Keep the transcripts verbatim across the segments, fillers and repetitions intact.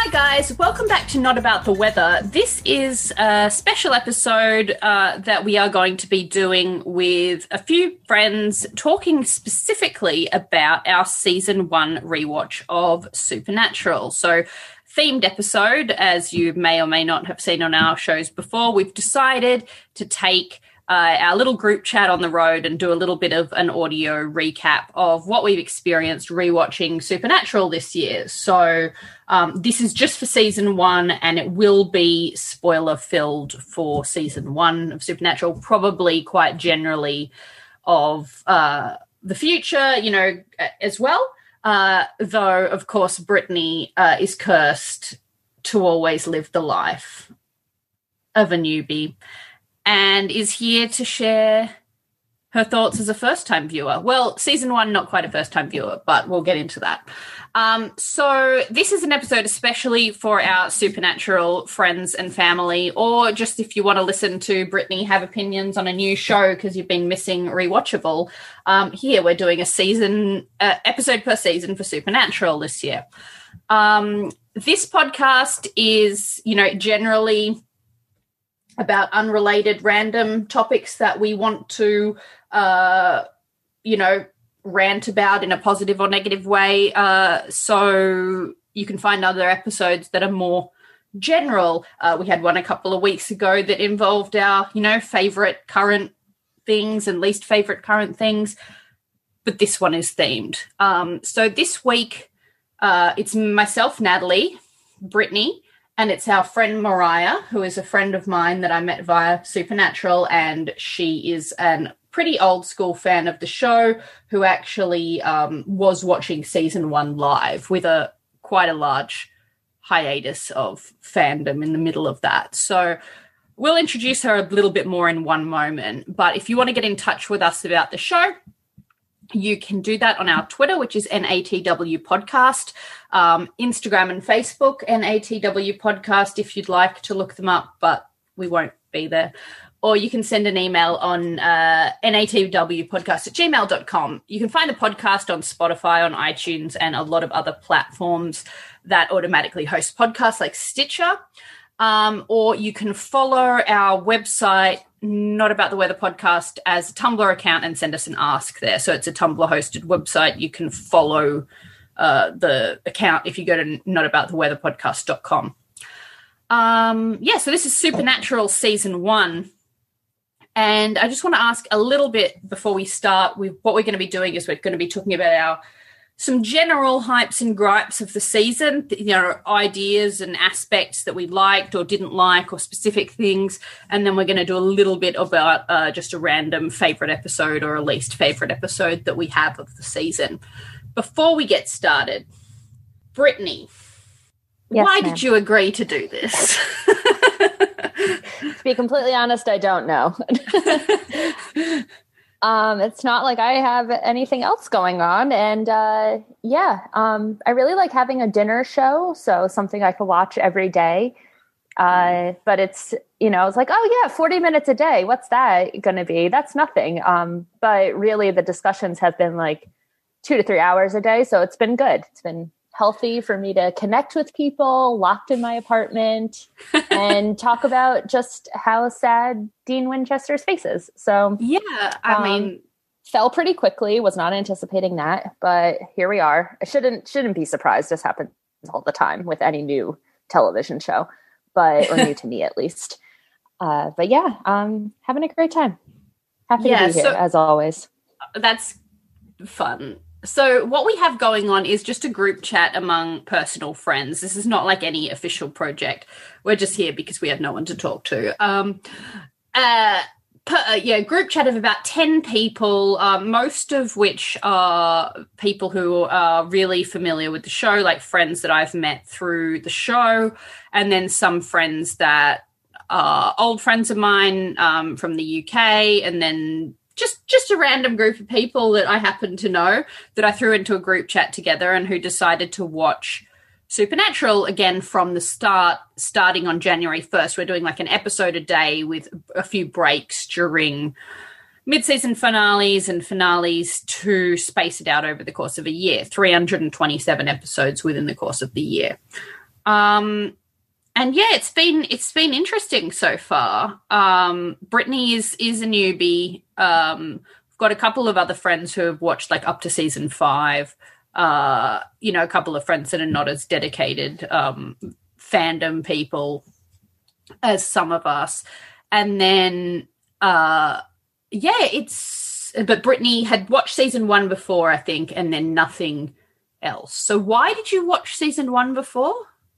Hi guys, welcome back to Not About the Weather. This is a special episode uh, that we are going to be doing with a few friends talking specifically about our season one rewatch of Supernatural. So, themed episode, as you may or may not have seen on our shows before, we've decided to take Uh, our little group chat on the road and do a little bit of an audio recap of what we've experienced rewatching Supernatural this year. So um, this is just for season one, and it will be spoiler-filled for season one of Supernatural, probably quite generally of uh, the future, you know, as well. Uh, though, of course, Brittany uh, is cursed to always live the life of a newbie, and is here to share her thoughts as a first-time viewer. Well, season one, not quite a first-time viewer, but we'll get into that. Um, so this is an episode especially for our Supernatural friends and family, or just if you want to listen to Brittany have opinions on a new show because you've been missing Rewatchable. Um, here we're doing a season, uh, episode per season for Supernatural this year. Um, this podcast is, you know, generally about unrelated random topics that we want to, uh, you know, rant about in a positive or negative way. Uh, so you can find other episodes that are more general. Uh, we had one a couple of weeks ago that involved our, you know, favorite current things and least favorite current things. But this one is themed. Um, so this week, uh, it's myself, Natalie, Brittany, and it's our friend Mariah, who is a friend of mine that I met via Supernatural, and she is a pretty old school fan of the show who actually um, was watching season one live with a quite a large hiatus of fandom in the middle of that. So we'll introduce her a little bit more in one moment. But if you want to get in touch with us about the show, you can do that on our Twitter, which is N A T W Podcast, um, Instagram and Facebook, N A T W Podcast, if you'd like to look them up, but we won't be there. Or you can send an email on uh, natwpodcast at gmail dot com. You can find the podcast on Spotify, on iTunes, and a lot of other platforms that automatically host podcasts like Stitcher. Um, or you can follow our website, Not About the Weather Podcast, as a Tumblr account and send us an ask there. So it's a Tumblr-hosted website. You can follow uh, the account if you go to not about the weather podcast dot com. Um, yeah, so this is Supernatural Season one. And I just want to ask a little bit before we start. With what we're going to be doing is we're going to be talking about our some general hypes and gripes of the season, you know, ideas and aspects that we liked or didn't like or specific things. And then we're going to do a little bit about uh, just a random favorite episode or a least favorite episode that we have of the season. Before we get started, Brittany, yes, why ma'am. did you agree to do this? To be completely honest, I don't know. Um, it's not like I have anything else going on. And uh, yeah, um, I really like having a dinner show. So something I could watch every day. Uh, but it's, you know, it's like, oh yeah, forty minutes a day. What's that going to be? That's nothing. Um, but really the discussions have been like two to three hours a day. So it's been good. It's been healthy for me to connect with people locked in my apartment and talk about just how sad Dean Winchester's face is. So yeah, I um, mean, fell pretty quickly, was not anticipating that, but here we are. I shouldn't, shouldn't be surprised. This happens all the time with any new television show, but, or new to me at least. Uh, but yeah, um, having a great time. Happy yeah, to be here so as always. That's fun. So what we have going on is just a group chat among personal friends. This is not like any official project. We're just here because we have no one to talk to. Um, uh, per, uh, yeah, group chat of about ten people, uh, most of which are people who are really familiar with the show, like friends that I've met through the show, and then some friends that are old friends of mine um, from the U K, and then Just just a random group of people that I happen to know that I threw into a group chat together and who decided to watch Supernatural again from the start, starting on January first. We're doing like an episode a day with a few breaks during mid-season finales and finales to space it out over the course of a year, three hundred twenty-seven episodes within the course of the year. Um, and yeah, it's been it's been interesting so far. Um, Brittany is is a newbie. Um, I've got a couple of other friends who have watched like up to season five. Uh, you know, a couple of friends that are not as dedicated um, fandom people as some of us. And then, uh, yeah, it's, but Brittany had watched season one before, I think, and then nothing else. So why did you watch season one before?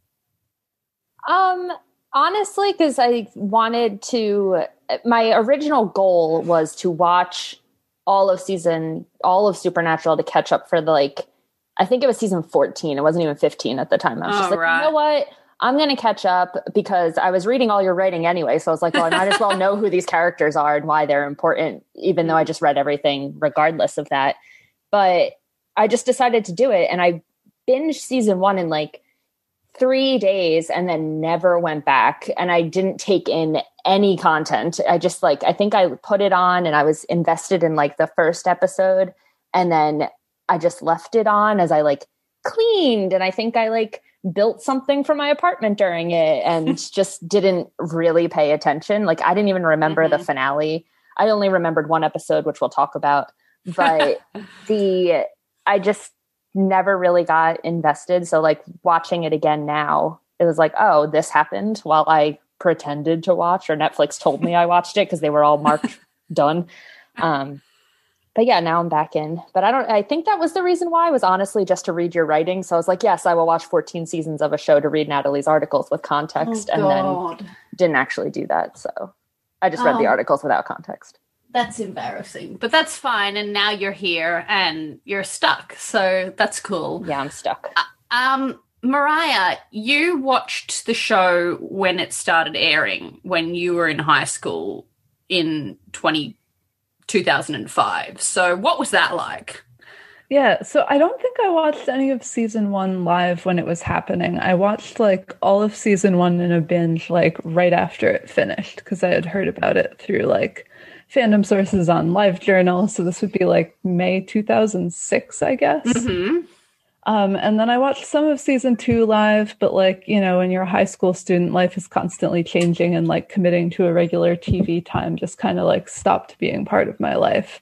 Um, honestly, because I wanted to, my original goal was to watch all of season, all of Supernatural to catch up for the, like, I think it was season fourteen. It wasn't even fifteen at the time. I was oh, just like, right. you know what? I'm going to catch up because I was reading all your writing anyway. So I was like, well, I might as well know who these characters are and why they're important, even though I just read everything regardless of that. But I just decided to do it. And I binged season one in like three days and then never went back. And I didn't take in any content. I just like, I think I put it on and I was invested in like the first episode. And then I just left it on as I like cleaned. And I think I like built something for my apartment during it and just didn't really pay attention. Like I didn't even remember mm-hmm. the finale. I only remembered one episode, which we'll talk about, but the, I just never really got invested. So like watching it again now, it was like, oh, this happened while I pretended to watch, or Netflix told me I watched it because they were all marked done. Um, But yeah, now I'm back in. But I don't, I think that was the reason why, was honestly just to read your writing. So I was like, yes, I will watch fourteen seasons of a show to read Natalie's articles with context. Oh, and then didn't actually do that. So I just read oh, the articles without context. That's embarrassing, but that's fine. And now you're here and you're stuck. So that's cool. Yeah, I'm stuck. Uh, um, Mariah, you watched the show when it started airing, when you were in high school in twenty two thousand five. So what was that like? Yeah, so I don't think I watched any of season one live when it was happening. I watched like all of season one in a binge like right after it finished because I had heard about it through like fandom sources on LiveJournal. So this would be like May two thousand six, I guess. Mm-hmm. Um, and then I watched some of season two live, but like, you know, when you're a high school student, life is constantly changing and like committing to a regular T V time just kind of like stopped being part of my life.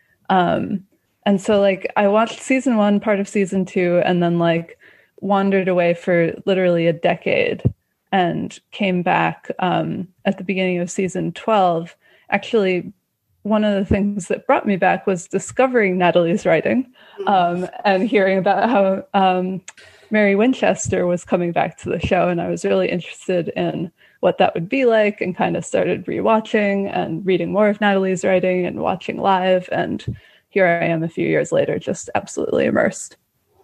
Um, and so like I watched season one, part of season two, and then like wandered away for literally a decade and came back um, at the beginning of season twelve. Actually, one of the things that brought me back was discovering Natalie's writing um, and hearing about how um, Mary Winchester was coming back to the show. And I was really interested in what that would be like and kind of started rewatching and reading more of Natalie's writing and watching live. And here I am a few years later, just absolutely immersed.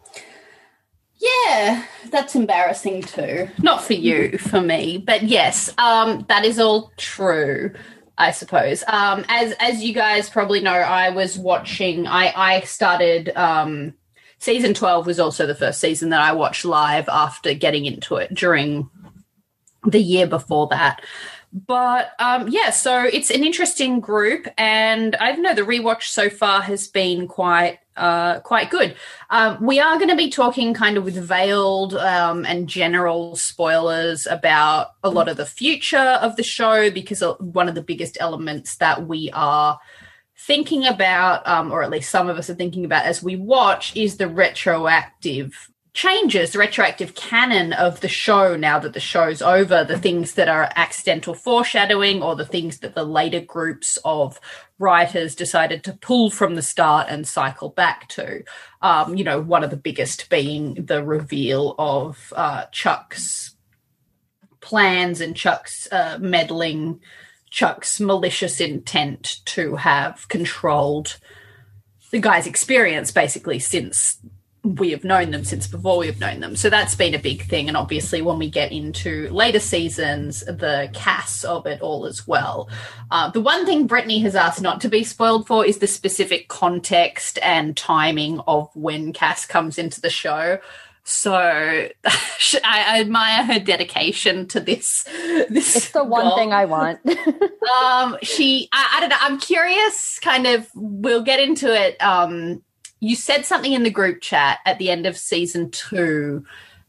Yeah, that's embarrassing too. Not for you, for me. But yes, um, that is all true. I suppose. Um, as as you guys probably know, I was watching, I, I started, um, season twelve was also the first season that I watched live after getting into it during the year before that. But, um, yeah, so it's an interesting group, and I don't know, the rewatch so far has been quite uh, quite good. Um, we are going to be talking kind of with veiled um, and general spoilers about a lot of the future of the show, because one of the biggest elements that we are thinking about, um, or at least some of us are thinking about as we watch, is the retroactive changes, the retroactive canon of the show now that the show's over, the things that are accidental foreshadowing or the things that the later groups of writers decided to pull from the start and cycle back to. Um, you know, one of the biggest being the reveal of uh, Chuck's plans and Chuck's uh, meddling, Chuck's malicious intent to have controlled the guy's experience basically since we have known them, since before we have known them. So that's been a big thing. And obviously when we get into later seasons, the Cass of it all as well. Uh, the one thing Brittany has asked not to be spoiled for is the specific context and timing of when Cass comes into the show. So I admire her dedication to this. This it's the one goal. thing I want. um, she, I, I don't know. I'm curious. Kind of, we'll get into it. Um, you said something in the group chat at the end of season two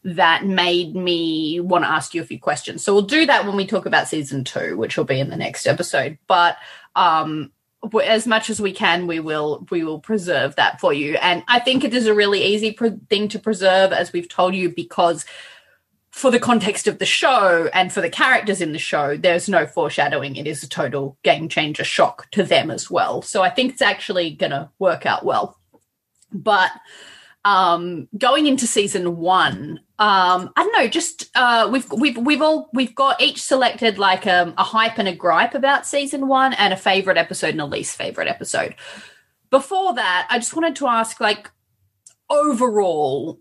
that made me want to ask you a few questions. So we'll do that when we talk about season two, which will be in the next episode. But um, as much as we can, we will we will preserve that for you. And I think it is a really easy pre- thing to preserve, as we've told you, because for the context of the show and for the characters in the show, there's no foreshadowing. It is a total game changer shock to them as well. So I think it's actually going to work out well. But um, going into season one, um, I don't know, just uh, we've we've we've all we've got each selected like um, a hype and a gripe about season one, and a favorite episode and a least favorite episode. Before that, I just wanted to ask, like, overall,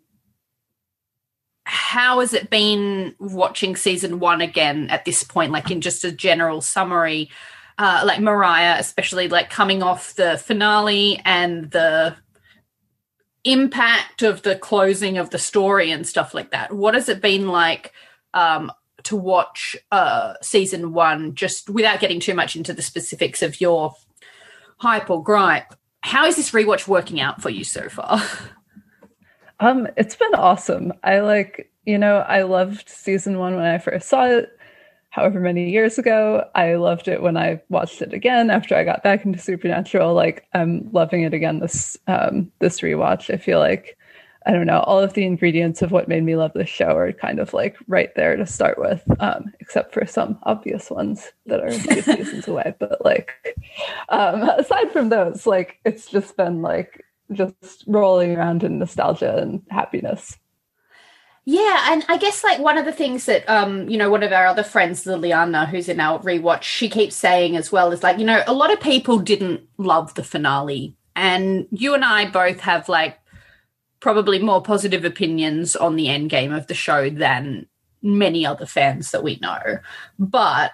how has it been watching season one again at this point? Like, in just a general summary, uh, like Mariah, especially like coming off the finale and the impact of the closing of the story and stuff like that. What has it been like um, to watch uh, season one, just without getting too much into the specifics of your hype or gripe? How is this rewatch working out for you so far? Um, it's been awesome. I like, you know, I loved season one when I first saw it, however many years ago. I loved it when I watched it again after I got back into Supernatural. Like, I'm loving it again this um, this rewatch. I feel like, I don't know, all of the ingredients of what made me love this show are kind of like right there to start with, um, except for some obvious ones that are a few seasons away. But like, um, aside from those, like, it's just been like just rolling around in nostalgia and happiness. Yeah, and I guess, like, one of the things that, um, you know, one of our other friends, Liliana, who's in our rewatch, she keeps saying as well is, like, you know, a lot of people didn't love the finale. And you and I both have, like, probably more positive opinions on the end game of the show than many other fans that we know. But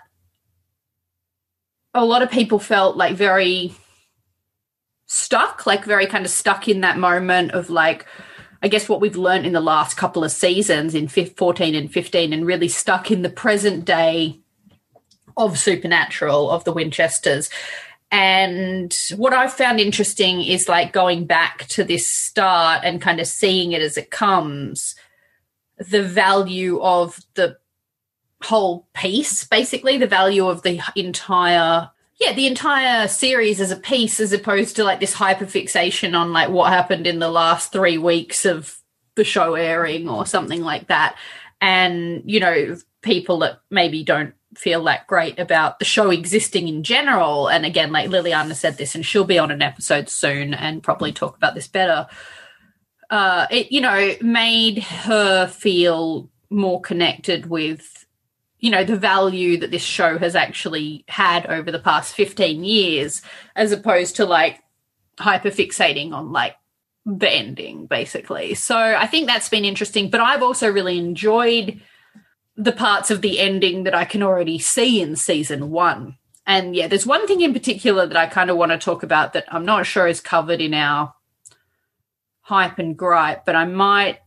a lot of people felt, like, very stuck, like, very kind of stuck in that moment of, like, I guess what we've learned in the last couple of seasons in fourteen and fifteen, and really stuck in the present day of Supernatural, of the Winchesters. And what I've found interesting is, like, going back to this start and kind of seeing it as it comes, the value of the whole piece, basically, the value of the entire Yeah, the entire series as a piece, as opposed to, like, this hyperfixation on, like, what happened in the last three weeks of the show airing or something like that. And, you know, people that maybe don't feel that great about the show existing in general. And again, like Liliana said this, and she'll be on an episode soon and probably talk about this better. Uh, it, you know, made her feel more connected with, you know, the value that this show has actually had over the past fifteen years, as opposed to, like, hyperfixating on, like, the ending, basically. So I think that's been interesting, but I've also really enjoyed the parts of the ending that I can already see in season one. And, yeah, there's one thing in particular that I kind of want to talk about that I'm not sure is covered in our hype and gripe, but I might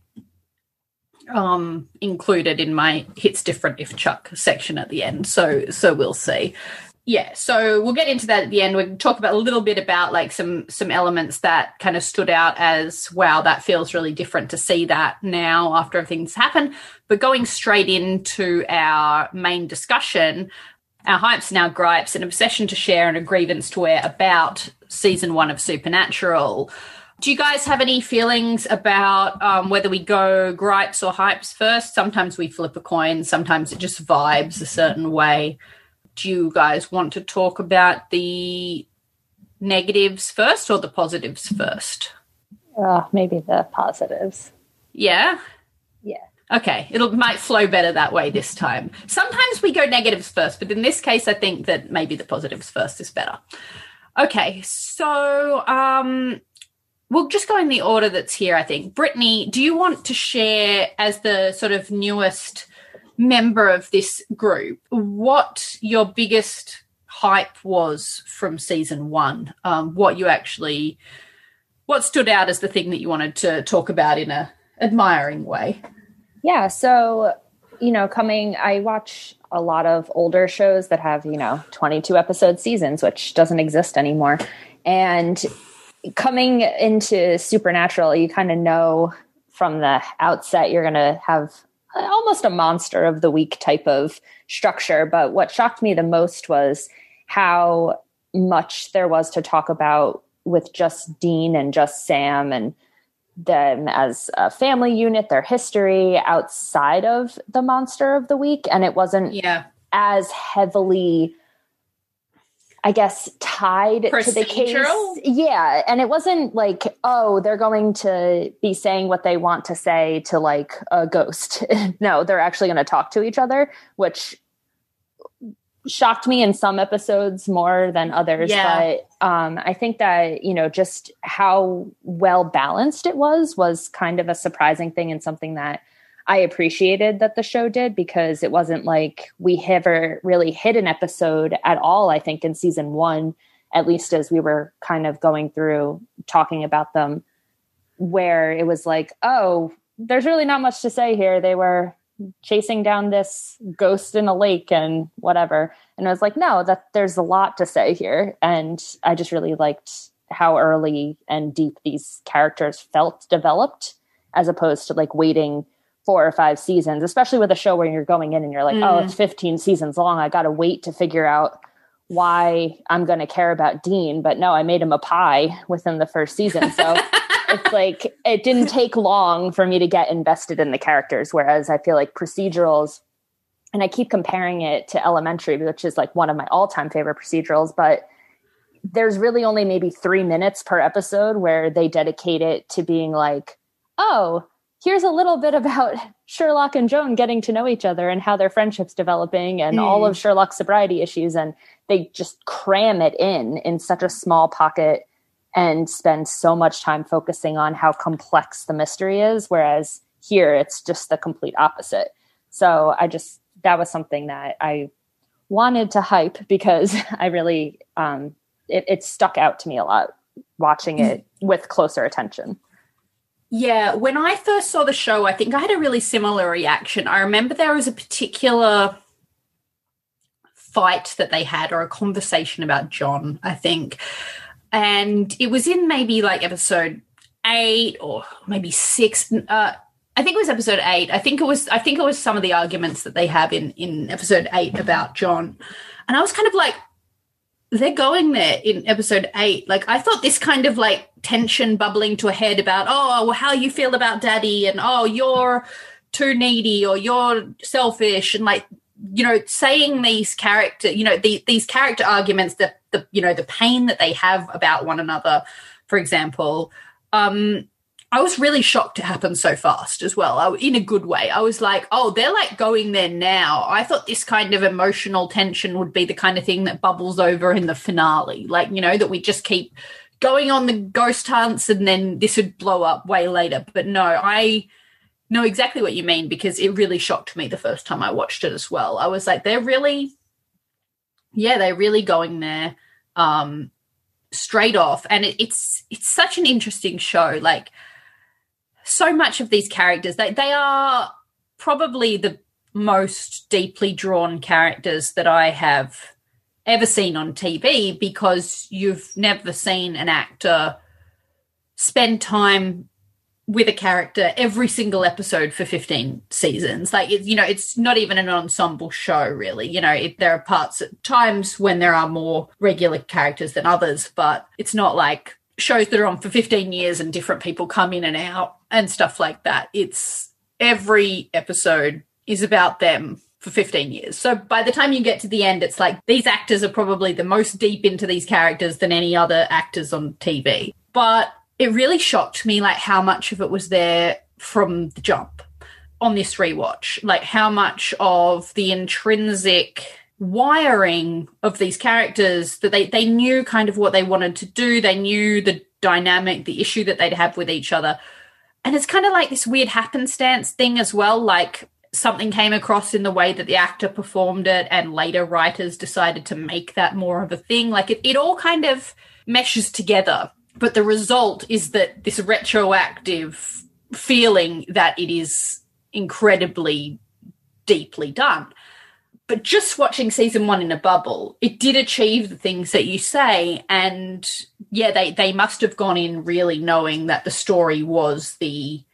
um included in my Hits Different If Chuck section at the end, so so we'll see. Yeah, so we'll get into that at the end. We'll talk about a little bit about, like, some some elements that kind of stood out as, wow, that feels really different to see that now after everything's happened. But going straight into our main discussion, our hypes and our gripes, an obsession to share and a grievance to wear about season one of Supernatural. Do you guys have any feelings about um, whether we go gripes or hypes first? Sometimes we flip a coin. Sometimes it just vibes a certain way. Do you guys want to talk about the negatives first or the positives first? Uh, maybe the positives. Yeah? Yeah. Okay, it might flow better that way this time. Sometimes we go negatives first, but in this case, I think that maybe the positives first is better. Okay, so... um. We'll just go in the order that's here, I think. Brittany, do you want to share, as the sort of newest member of this group, what your biggest hype was from season one? Um, what you actually, what stood out as the thing that you wanted to talk about in a admiring way? Yeah, so, you know, coming, I watch a lot of older shows that have, you know, twenty-two episode seasons, which doesn't exist anymore. And coming into Supernatural, you kind of know from the outset you're going to have almost a monster of the week type of structure. But what shocked me the most was how much there was to talk about with just Dean and just Sam and them as a family unit, their history outside of the monster of the week. And it wasn't yeah. as heavily, I guess, tied Procedural? to the case. Yeah. And it wasn't like, oh, they're going to be saying what they want to say to like a ghost. No, they're actually going to talk to each other, which shocked me in some episodes more than others. Yeah. But um, I think that, you know, just how well balanced it was, was kind of a surprising thing and something that I appreciated that the show did, because it wasn't like we ever really hit an episode at all, I think, in season one, at least as we were kind of going through talking about them, where it was like, oh, there's really not much to say here. They were chasing down this ghost in a lake and whatever. And I was like, no, that there's a lot to say here. And I just really liked how early and deep these characters felt developed, as opposed to like waiting four or five seasons, especially with a show where you're going in and you're like, mm. oh, it's fifteen seasons long. I got to wait to figure out why I'm going to care about Dean. But no, I made him a pie within the first season. So it's like, it didn't take long for me to get invested in the characters. Whereas I feel like procedurals, and I keep comparing it to Elementary, which is like one of my all time favorite procedurals, but there's really only maybe three minutes per episode where they dedicate it to being like, oh, here's a little bit about Sherlock and Joan getting to know each other and how their friendship's developing and mm. all of Sherlock's sobriety issues. And they just cram it in in such a small pocket and spend so much time focusing on how complex the mystery is. Whereas here it's just the complete opposite. So I just, that was something that I wanted to hype, because I really, um, it, it stuck out to me a lot watching it with closer attention. Yeah, when I first saw the show, I think I had a really similar reaction. I remember there was a particular fight that they had, or a conversation about John, I think. And it was in maybe like episode eight or maybe six. Uh, I think it was episode eight. I think it was, I think it was some of the arguments that they have in, in episode eight about John. And I was kind of like, they're going there in episode eight. Like, I thought this kind of like tension bubbling to a head about, oh, well, how you feel about daddy, and oh, you're too needy, or you're selfish, and like, you know, saying these character, you know, the, these character arguments, that the, you know, the pain that they have about one another, for example. Um, I was really shocked to happen so fast as well, I, in a good way. I was like, oh, they're like going there now. I thought this kind of emotional tension would be the kind of thing that bubbles over in the finale. Like, you know, that we just keep going on the ghost hunts and then this would blow up way later. But no, I know exactly what you mean, because it really shocked me the first time I watched it as well. I was like, they're really, yeah, they're really going there um, straight off. And it, it's it's such an interesting show. Like, so much of these characters, they, they are probably the most deeply drawn characters that I have ever seen on T V, because you've never seen an actor spend time with a character every single episode for fifteen seasons. Like, it, you know, it's not even an ensemble show, really. You know, it, there are parts at times when there are more regular characters than others, but it's not like shows that are on for fifteen years and different people come in and out and stuff like that. It's every episode is about them for fifteen years. So by the time you get to the end, it's like these actors are probably the most deep into these characters than any other actors on T V. But it really shocked me, like, how much of it was there from the jump on this rewatch. Like, how much of the intrinsic wiring of these characters, that they, they knew kind of what they wanted to do. They knew the dynamic, the issue that they'd have with each other. And it's kind of like this weird happenstance thing as well. Like, something came across in the way that the actor performed it, and later writers decided to make that more of a thing. Like, it, it all kind of meshes together. But the result is that this retroactive feeling that it is incredibly deeply done. But just watching season one in a bubble, it did achieve the things that you say. And, yeah, they, they must have gone in really knowing that the story was the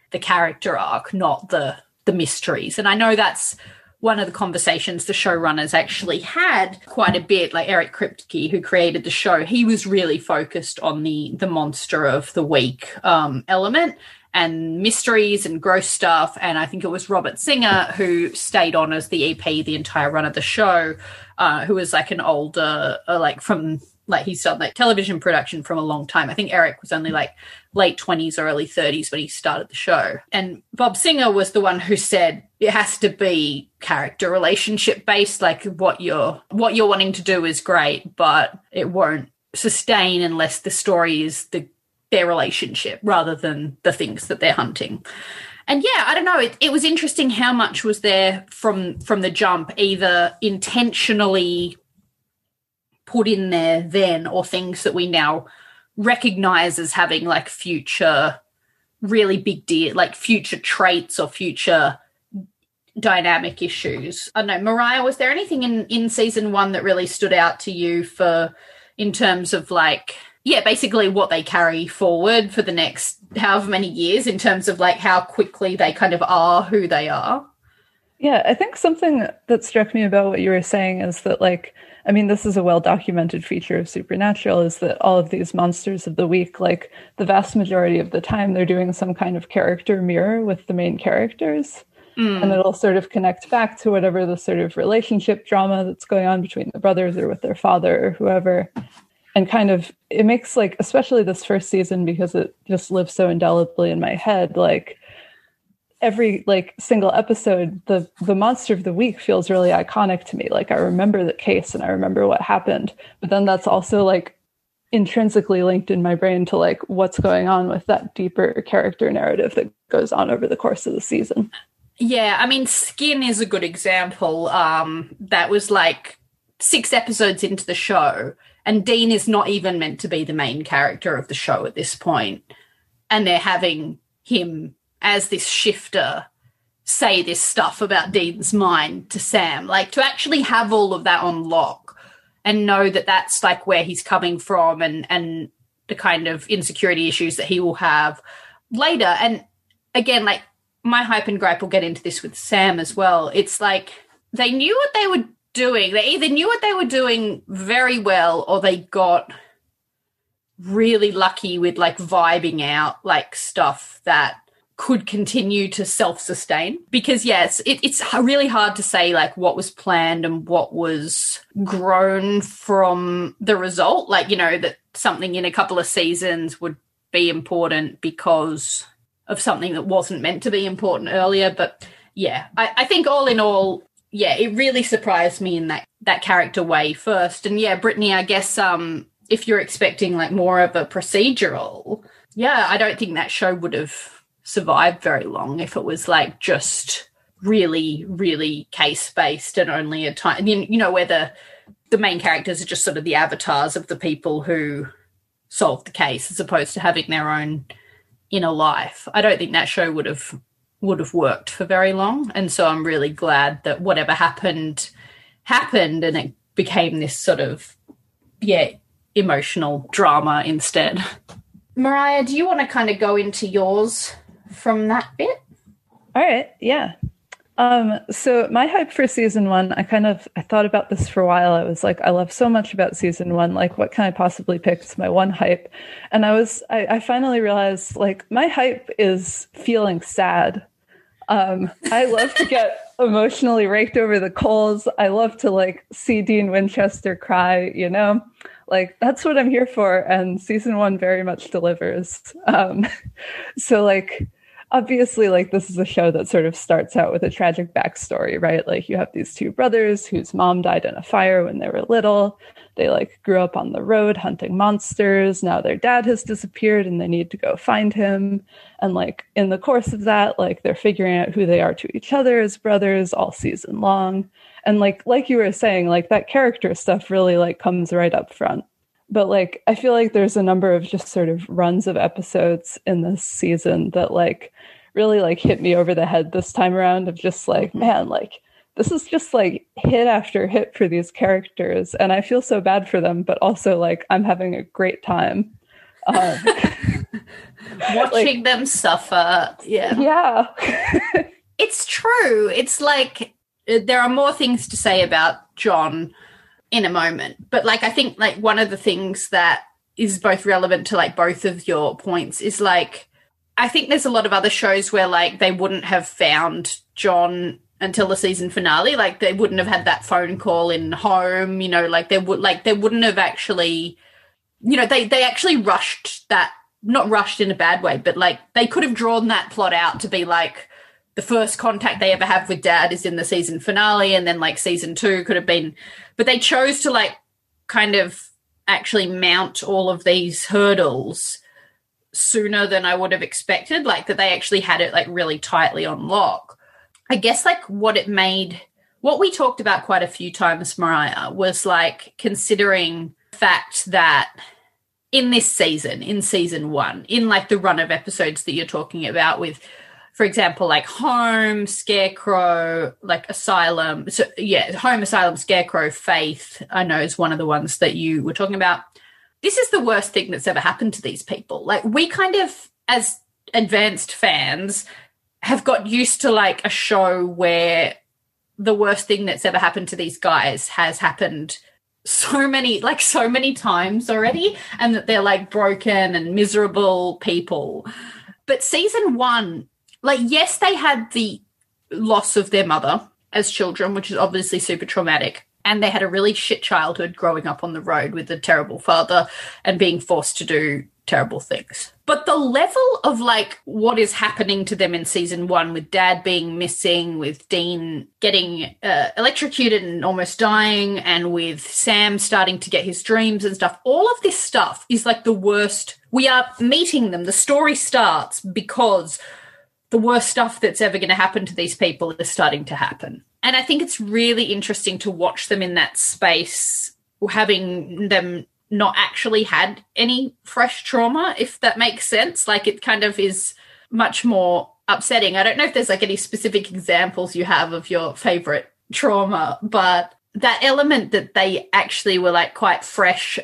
the character arc, not the the mysteries. And I know that's one of the conversations the showrunners actually had quite a bit. Like Eric Kripke, who created the show, he was really focused on the the monster of the week um, element and mysteries and gross stuff. And I think it was Robert Singer who stayed on as the E P the entire run of the show, uh, who was like an older, uh, like from, like he's done like television production from a long time. I think Eric was only like late twenties or early thirties when he started the show. And Bob Singer was the one who said it has to be character relationship based. Like what you're, what you're wanting to do is great, but it won't sustain unless the story is the their relationship rather than the things that they're hunting. And yeah, I don't know, it, it was interesting how much was there from from the jump, either intentionally put in there then or things that we now recognize as having like future really big deal, like future traits or future dynamic issues. I don't know, Mariah, was there anything in, in season one that really stood out to you for in terms of like, yeah, basically what they carry forward for the next however many years in terms of like how quickly they kind of are who they are? Yeah, I think something that struck me about what you were saying is that, like, I mean, this is a well-documented feature of Supernatural, is that all of these monsters of the week, like the vast majority of the time, they're doing some kind of character mirror with the main characters. Mm. And it'll sort of connect back to whatever the sort of relationship drama that's going on between the brothers or with their father or whoever. And kind of, it makes like, especially this first season, because it just lives so indelibly in my head, like every like single episode, the the monster of the week feels really iconic to me. Like I remember the case and I remember what happened, but then that's also like intrinsically linked in my brain to like what's going on with that deeper character narrative that goes on over the course of the season. Yeah, I mean, Skin is a good example. Um, that was like six episodes into the show, and Dean is not even meant to be the main character of the show at this point. And they're having him as this shifter say this stuff about Dean's mind to Sam. Like, to actually have all of that on lock and know that that's like where he's coming from and, and the kind of insecurity issues that he will have later. And again, like, my hype and gripe will get into this with Sam as well. It's like they knew what they were doing. They either knew what they were doing very well or they got really lucky with like vibing out like stuff that could continue to self-sustain. Because yes, it, it's really hard to say like what was planned and what was grown from the result. Like, you know, that something in a couple of seasons would be important because of something that wasn't meant to be important earlier. But yeah, I, I think all in all, yeah, it really surprised me in that, that character way first. And yeah, Brittany, I guess um, if you're expecting like more of a procedural, yeah, I don't think that show would have survived very long if it was like just really, really case-based and only a time, you, you know, where the, the main characters are just sort of the avatars of the people who solved the case as opposed to having their own inner life. I don't think that show would have would have worked for very long. And so I'm really glad that whatever happened happened and it became this sort of, yeah, emotional drama instead. Mariah, do you want to kind of go into yours from that bit? All right, yeah. Um, so my hype for season one, I kind of, I thought about this for a while. I was like, I love so much about season one. Like, what can I possibly pick as my one hype? And I was, I, I finally realized, like, my hype is feeling sad. Um, I love to get emotionally raked over the coals. I love to, like, see Dean Winchester cry, you know? Like, that's what I'm here for. And season one very much delivers. Um, so, like, obviously, like, this is a show that sort of starts out with a tragic backstory, right? Like, you have these two brothers whose mom died in a fire when they were little. They, like, grew up on the road hunting monsters. Now their dad has disappeared and they need to go find him. And, like, in the course of that, like, they're figuring out who they are to each other as brothers all season long. And, like, like you were saying, like, that character stuff really, like, comes right up front. But, like, I feel like there's a number of just sort of runs of episodes in this season that, like, really, like, hit me over the head this time around of just, like, man, like, this is just, like, hit after hit for these characters. And I feel so bad for them, but also, like, I'm having a great time. Um, Watching like, them suffer. Yeah. Yeah. It's true. It's like there are more things to say about John in a moment. But like I think like one of the things that is both relevant to like both of your points is like I think there's a lot of other shows where like they wouldn't have found John until the season finale. Like they wouldn't have had that phone call in Home, you know, like they would like they wouldn't have actually, you know, they they actually rushed that, not rushed in a bad way, but like they could have drawn that plot out to be like the first contact they ever have with Dad is in the season finale, and then like season two could have been, but they chose to like kind of actually mount all of these hurdles sooner than I would have expected, like that they actually had it like really tightly on lock. I guess like what it made, what we talked about quite a few times, Mariah, was like considering the fact that in this season, in season one, in like the run of episodes that you're talking about with, for example, like Home, Scarecrow, like Asylum. So yeah, Home, Asylum, Scarecrow, Faith, I know is one of the ones that you were talking about. This is the worst thing that's ever happened to these people. Like we kind of, as advanced fans, have got used to like a show where the worst thing that's ever happened to these guys has happened so many, like so many times already, and that they're like broken and miserable people. But season one, like, yes, they had the loss of their mother as children, which is obviously super traumatic. And they had a really shit childhood growing up on the road with a terrible father and being forced to do terrible things. But the level of, like, what is happening to them in season one with Dad being missing, with Dean getting uh, electrocuted and almost dying, and with Sam starting to get his dreams and stuff, all of this stuff is, like, the worst. We are meeting them. The story starts because the worst stuff that's ever going to happen to these people is starting to happen. And I think it's really interesting to watch them in that space, having them not actually had any fresh trauma, if that makes sense. Like, it kind of is much more upsetting. I don't know if there's like any specific examples you have of your favorite trauma, but that element that they actually were like quite fresh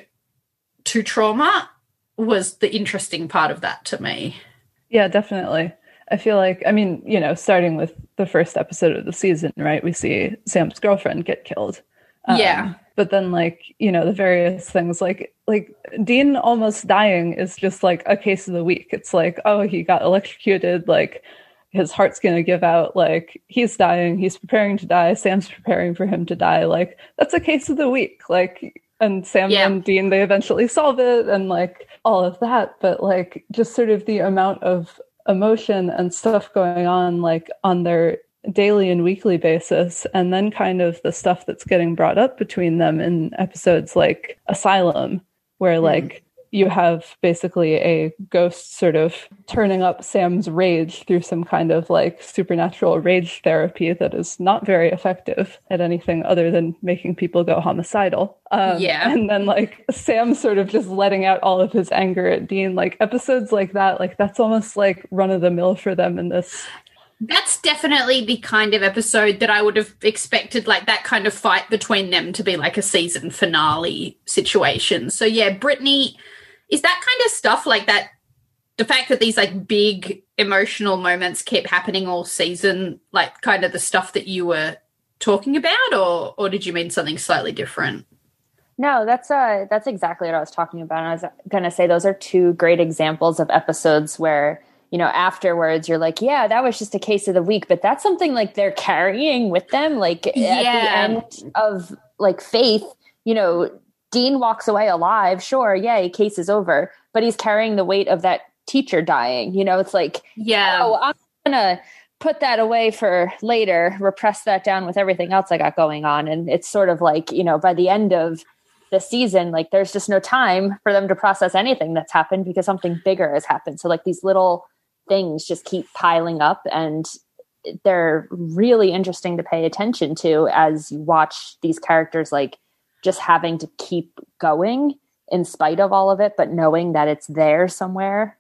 to trauma was the interesting part of that to me. Yeah, definitely. I feel like, I mean, you know, starting with the first episode of the season, right, we see Sam's girlfriend get killed. Um, yeah. But then, like, you know, the various things, like, like Dean almost dying is just like a case of the week. It's like, oh, he got electrocuted, like, his heart's going to give out, like, he's dying, he's preparing to die, Sam's preparing for him to die. Like, that's a case of the week. Like, and Sam yeah. and Dean, they eventually solve it and, like, all of that. But, like, just sort of the amount of emotion and stuff going on, like, on their daily and weekly basis, and then kind of the stuff that's getting brought up between them in episodes like Asylum, where mm. like you have basically a ghost sort of turning up Sam's rage through some kind of like supernatural rage therapy that is not very effective at anything other than making people go homicidal. Um, yeah. And then like Sam sort of just letting out all of his anger at Dean, like episodes like that, like that's almost like run of the mill for them in this. That's definitely the kind of episode that I would have expected, like that kind of fight between them to be like a season finale situation. So yeah, Brittany, is that kind of stuff like that, the fact that these like big emotional moments keep happening all season, like kind of the stuff that you were talking about, or or did you mean something slightly different? No, that's uh that's exactly what I was talking about. And I was going to say those are two great examples of episodes where, you know, afterwards you're like, yeah, that was just a case of the week, but that's something like they're carrying with them. Like yeah. at the end of like Faith, you know, Dean walks away alive. Sure. Yay. Case is over, but he's carrying the weight of that teacher dying. You know, it's like, yeah, oh, I'm going to put that away for later, repress that down with everything else I got going on. And it's sort of like, you know, by the end of the season, like there's just no time for them to process anything that's happened because something bigger has happened. So like these little things just keep piling up, and they're really interesting to pay attention to as you watch these characters, like just having to keep going in spite of all of it, but knowing that it's there somewhere.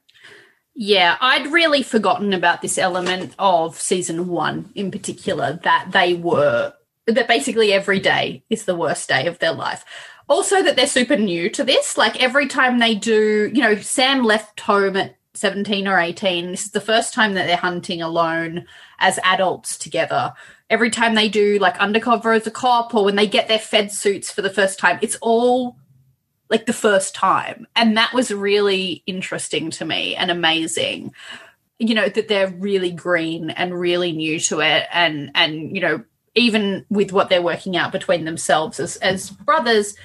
Yeah, I'd really forgotten about this element of season one in particular, that they were, that basically every day is the worst day of their life. Also that they're super new to this. Like every time they do, you know, Sam left home at seventeen or eighteen. This is the first time that they're hunting alone as adults together. Every time they do like undercover as a cop or when they get their Fed suits for the first time, it's all like the first time. And that was really interesting to me and amazing, you know, that they're really green and really new to it. And, and, you know, even with what they're working out between themselves as, as brothers,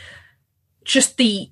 just the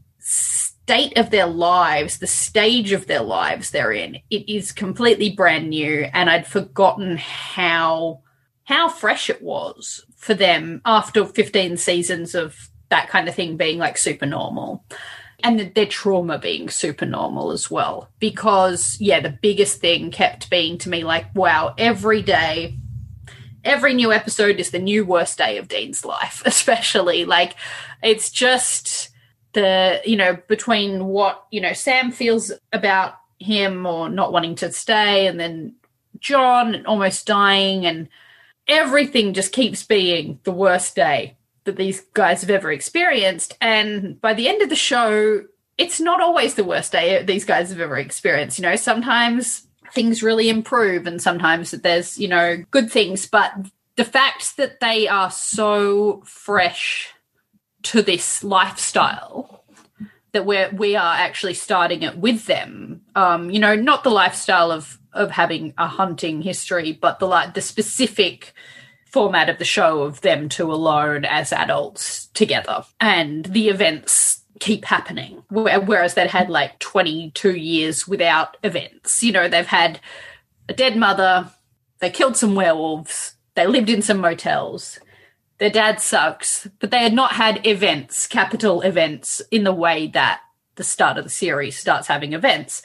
state of their lives, the stage of their lives they're in, it is completely brand new. And I'd forgotten how, how fresh it was for them after fifteen seasons of that kind of thing being like super normal, and their trauma being super normal as well. Because, yeah, the biggest thing kept being to me like, wow, every day, every new episode is the new worst day of Dean's life, especially. Like, it's just the, you know, between what, you know, Sam feels about him or not wanting to stay, and then John almost dying, and everything just keeps being the worst day that these guys have ever experienced. And by the end of the show, it's not always the worst day these guys have ever experienced. You know, sometimes things really improve and sometimes there's, you know, good things. But the fact that they are so fresh to this lifestyle that we're, we are actually starting it with them, um, you know, not the lifestyle of, of having a hunting history, but the like the specific format of the show of them two alone as adults together, and the events keep happening, whereas they'd had like twenty-two years without events. You know, they've had a dead mother, they killed some werewolves, they lived in some motels, their dad sucks, but they had not had events, capital events, in the way that the start of the series starts having events.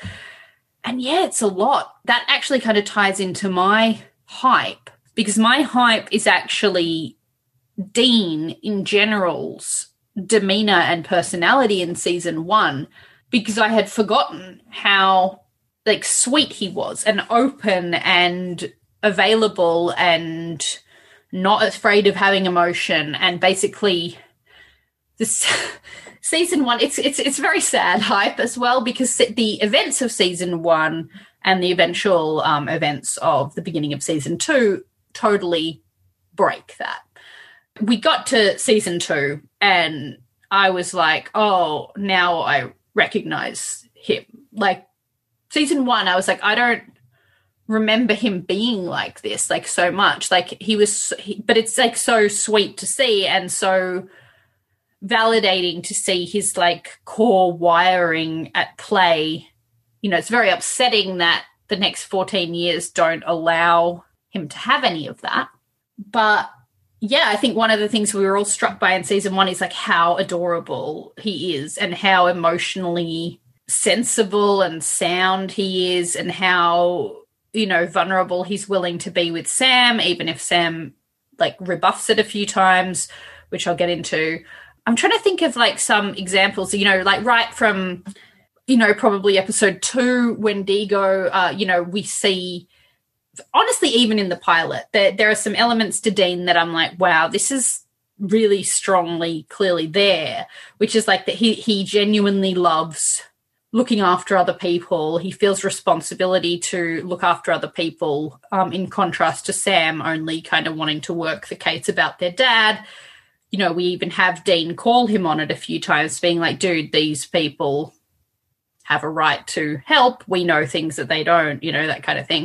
And yeah, it's a lot. That actually kind of ties into my hype, because my hype is actually Dean in general's demeanor and personality in season one, because I had forgotten how like sweet he was and open and available and not afraid of having emotion. And basically this season one, it's it's it's very sad hype as well, because the events of season one and the eventual um, events of the beginning of season two totally break that. We got to season two and I was like, oh, now I recognize him. Like season one, I was like, I don't remember him being like this, like so much. Like he was, he, but it's like so sweet to see and so validating to see his like core wiring at play. You know, it's very upsetting that the next fourteen years don't allow him to have any of that. But yeah, I think one of the things we were all struck by in season one is like how adorable he is and how emotionally sensible and sound he is, and how, you know, vulnerable he's willing to be with Sam, even if Sam like rebuffs it a few times, which I'll get into. I'm trying to think of like some examples, you know, like right from, you know, probably episode two, Wendigo, uh, you know, we see, honestly, even in the pilot, there, there are some elements to Dean that I'm like, wow, this is really strongly, clearly there, which is like that he, he genuinely loves looking after other people. He feels responsibility to look after other people, um, in contrast to Sam only kind of wanting to work the case about their dad. You know, we even have Dean call him on it a few times, being like, dude, these people have a right to help. We know things that they don't, you know, that kind of thing.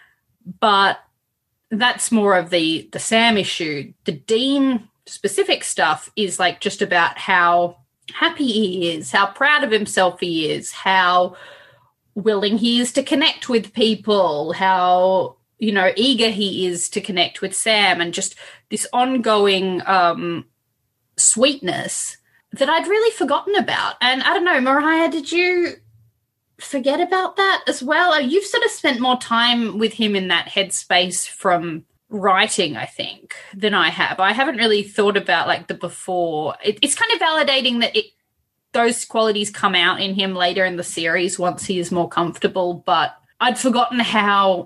But that's more of the the Sam issue. The Dean specific stuff is like just about how happy he is, how proud of himself he is, how willing he is to connect with people, how, you know, eager he is to connect with Sam, and just this ongoing um, sweetness that I'd really forgotten about. And I don't know, Mariah, did you forget about that as well? You've sort of spent more time with him in that headspace from writing, I think, than I have. I haven't really thought about like the before. It, it's kind of validating that it, those qualities come out in him later in the series once he is more comfortable, but I'd forgotten how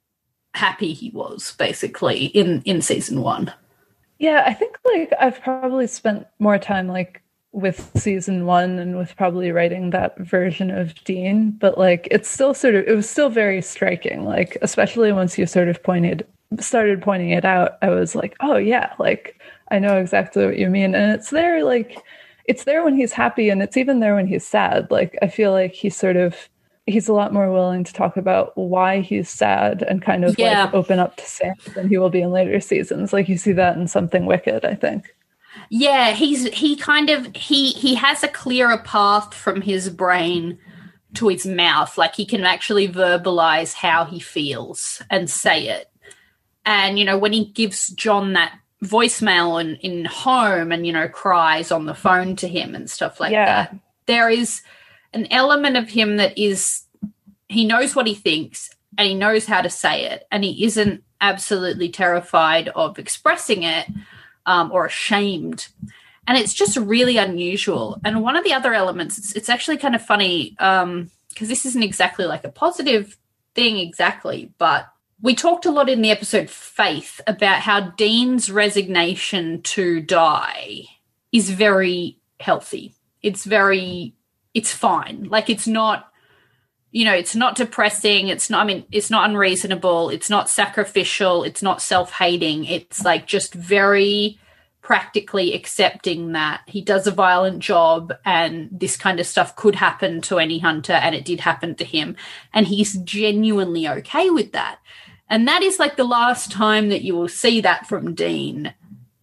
happy he was basically in, in season one. Yeah, I think like I've probably spent more time like with season one and with probably writing that version of Dean, but like it's still sort of it was still very striking, like especially once you sort of pointed started pointing it out. I was like, oh yeah, like I know exactly what you mean. And it's there, like it's there when he's happy, and it's even there when he's sad. Like I feel like he's sort of he's a lot more willing to talk about why he's sad and kind of yeah. like open up to Sam than he will be in later seasons. Like you see that in Something Wicked, I think. Yeah, he's he kind of he he has a clearer path from his brain to his mouth. Like he can actually verbalize how he feels and say it. And you know, when he gives John that voicemail in, in home and you know cries on the phone to him and stuff like yeah. that, there is an element of him that is he knows what he thinks and he knows how to say it, and he isn't absolutely terrified of expressing it. Um, or ashamed. And it's just really unusual. And one of the other elements, it's, it's actually kind of funny because um, this isn't exactly like a positive thing exactly, but we talked a lot in the episode Faith about how Dean's resignation to die is very healthy. It's very, it's fine. Like it's not, you know, it's not depressing. It's not, I mean, it's not unreasonable. It's not sacrificial. It's not self-hating. It's like just very practically accepting that he does a violent job and this kind of stuff could happen to any hunter, and it did happen to him. And he's genuinely okay with that. And that is like the last time that you will see that from Dean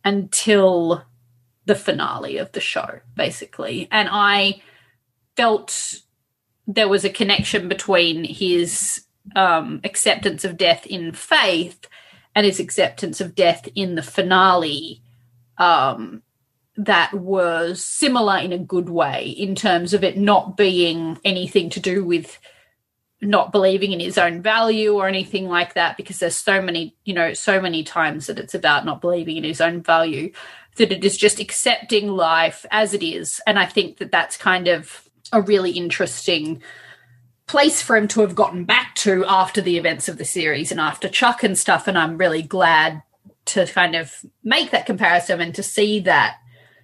until the finale of the show, basically. And I felt there was a connection between his um, acceptance of death in Faith and his acceptance of death in the finale um, that was similar in a good way in terms of it not being anything to do with not believing in his own value or anything like that, because there's so many, you know, so many times that it's about not believing in his own value, that it is just accepting life as it is. And I think that that's kind of a really interesting place for him to have gotten back to after the events of the series and after Chuck and stuff. And I'm really glad to kind of make that comparison and to see that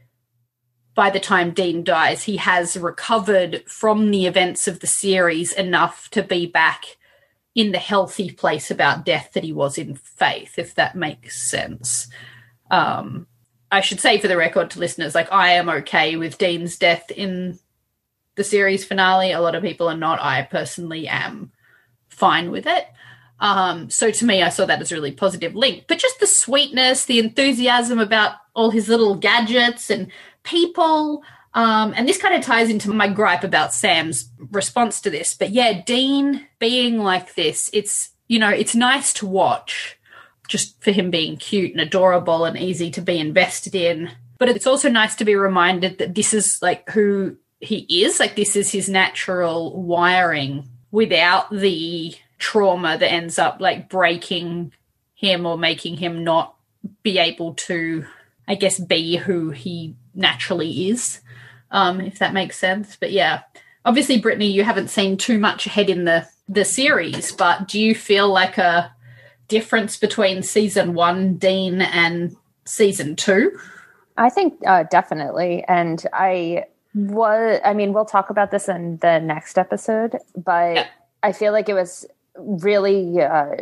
by the time Dean dies, he has recovered from the events of the series enough to be back in the healthy place about death that he was in Faith, if that makes sense. Um, I should say for the record to listeners, like I am okay with Dean's death in the series finale. A lot of people are not. I personally am fine with it. Um, so to me, I saw that as a really positive link. But just the sweetness, the enthusiasm about all his little gadgets and people, um, and this kind of ties into my gripe about Sam's response to this. But yeah, Dean being like this, it's, you know, it's nice to watch just for him being cute and adorable and easy to be invested in. But it's also nice to be reminded that this is like who he is, like this is his natural wiring without the trauma that ends up like breaking him or making him not be able to, I guess, be who he naturally is, um, if that makes sense. But yeah, obviously, Brittany, you haven't seen too much ahead in the, the series, but do you feel like a difference between season one, Dean, and season two? I think uh, definitely. And I was, I mean, we'll talk about this in the next episode, but yeah. I feel like it was really uh,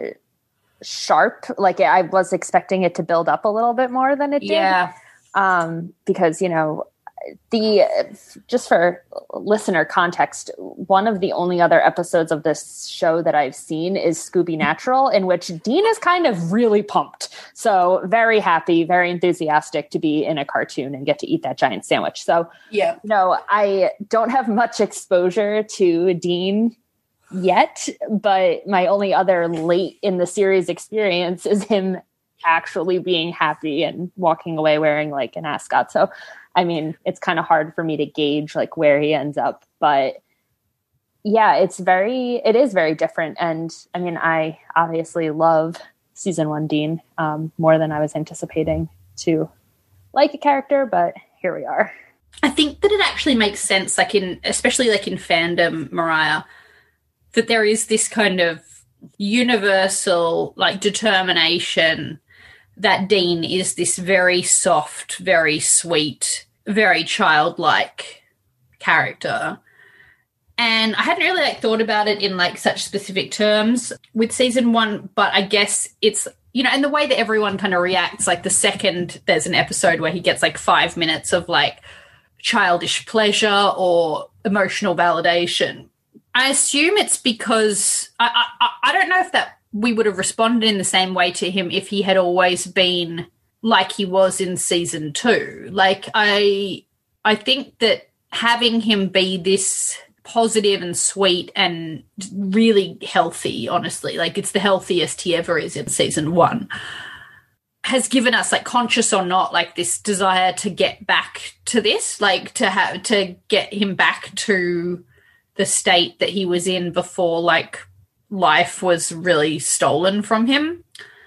sharp. Like I was expecting it to build up a little bit more than it did. Yeah. Um, because, you know, the, just for listener context, one of the only other episodes of this show that I've seen is Scooby Natural, in which Dean is kind of really pumped. So very happy, very enthusiastic to be in a cartoon and get to eat that giant sandwich. So, yeah, no, I don't have much exposure to Dean yet, but my only other late in the series experience is him actually being happy and walking away wearing like an ascot. So, I mean, it's kind of hard for me to gauge like where he ends up, but yeah, it's very, it is very different. And I mean, I obviously love season one Dean um, more than I was anticipating to like a character, but here we are. I think that it actually makes sense, like in, especially like in fandom, Mariah, that there is this kind of universal like determination that Dean is this very soft, very sweet very childlike character. And I hadn't really like thought about it in like such specific terms with season one, but I guess it's, you know, and the way that everyone kind of reacts, like the second there's an episode where he gets like five minutes of like childish pleasure or emotional validation, I assume it's because I, I, I don't know if that we would have responded in the same way to him if he had always been like he was in season two. Like I, I think that having him be this positive and sweet and really healthy, honestly, like it's the healthiest he ever is in season one, has given us, like conscious or not, like this desire to get back to this, like to have to get him back to the state that he was in before like life was really stolen from him.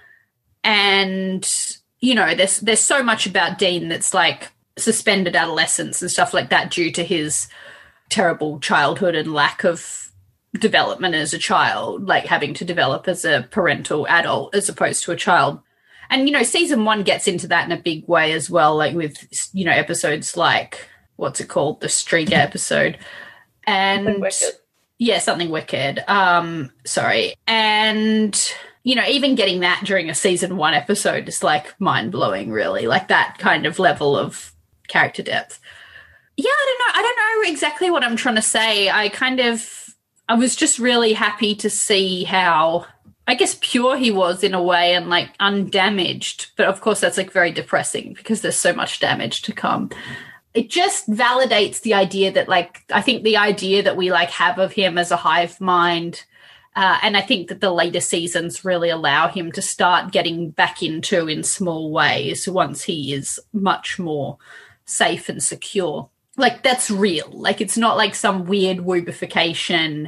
And you know, there's there's so much about Dean that's like suspended adolescence and stuff like that due to his terrible childhood and lack of development as a child, like having to develop as a parental adult as opposed to a child. And, you know, season one gets into that in a big way as well, like with, you know, episodes like, what's it called? The Striga episode. And Something Wicked. Yeah, Something Wicked. Um, sorry. And, you know, even getting that during a season one episode is like mind blowing, really, like that kind of level of character depth. Yeah, I don't know. I don't know exactly what I'm trying to say. I kind of, I was just really happy to see how, I guess, pure he was in a way and like undamaged. But of course, that's like very depressing because there's so much damage to come. It just validates the idea that, like, I think the idea that we like have of him as a hive mind. Uh, and I think that the later seasons really allow him to start getting back into in small ways once he is much more safe and secure. Like, that's real. Like, it's not like some weird woobification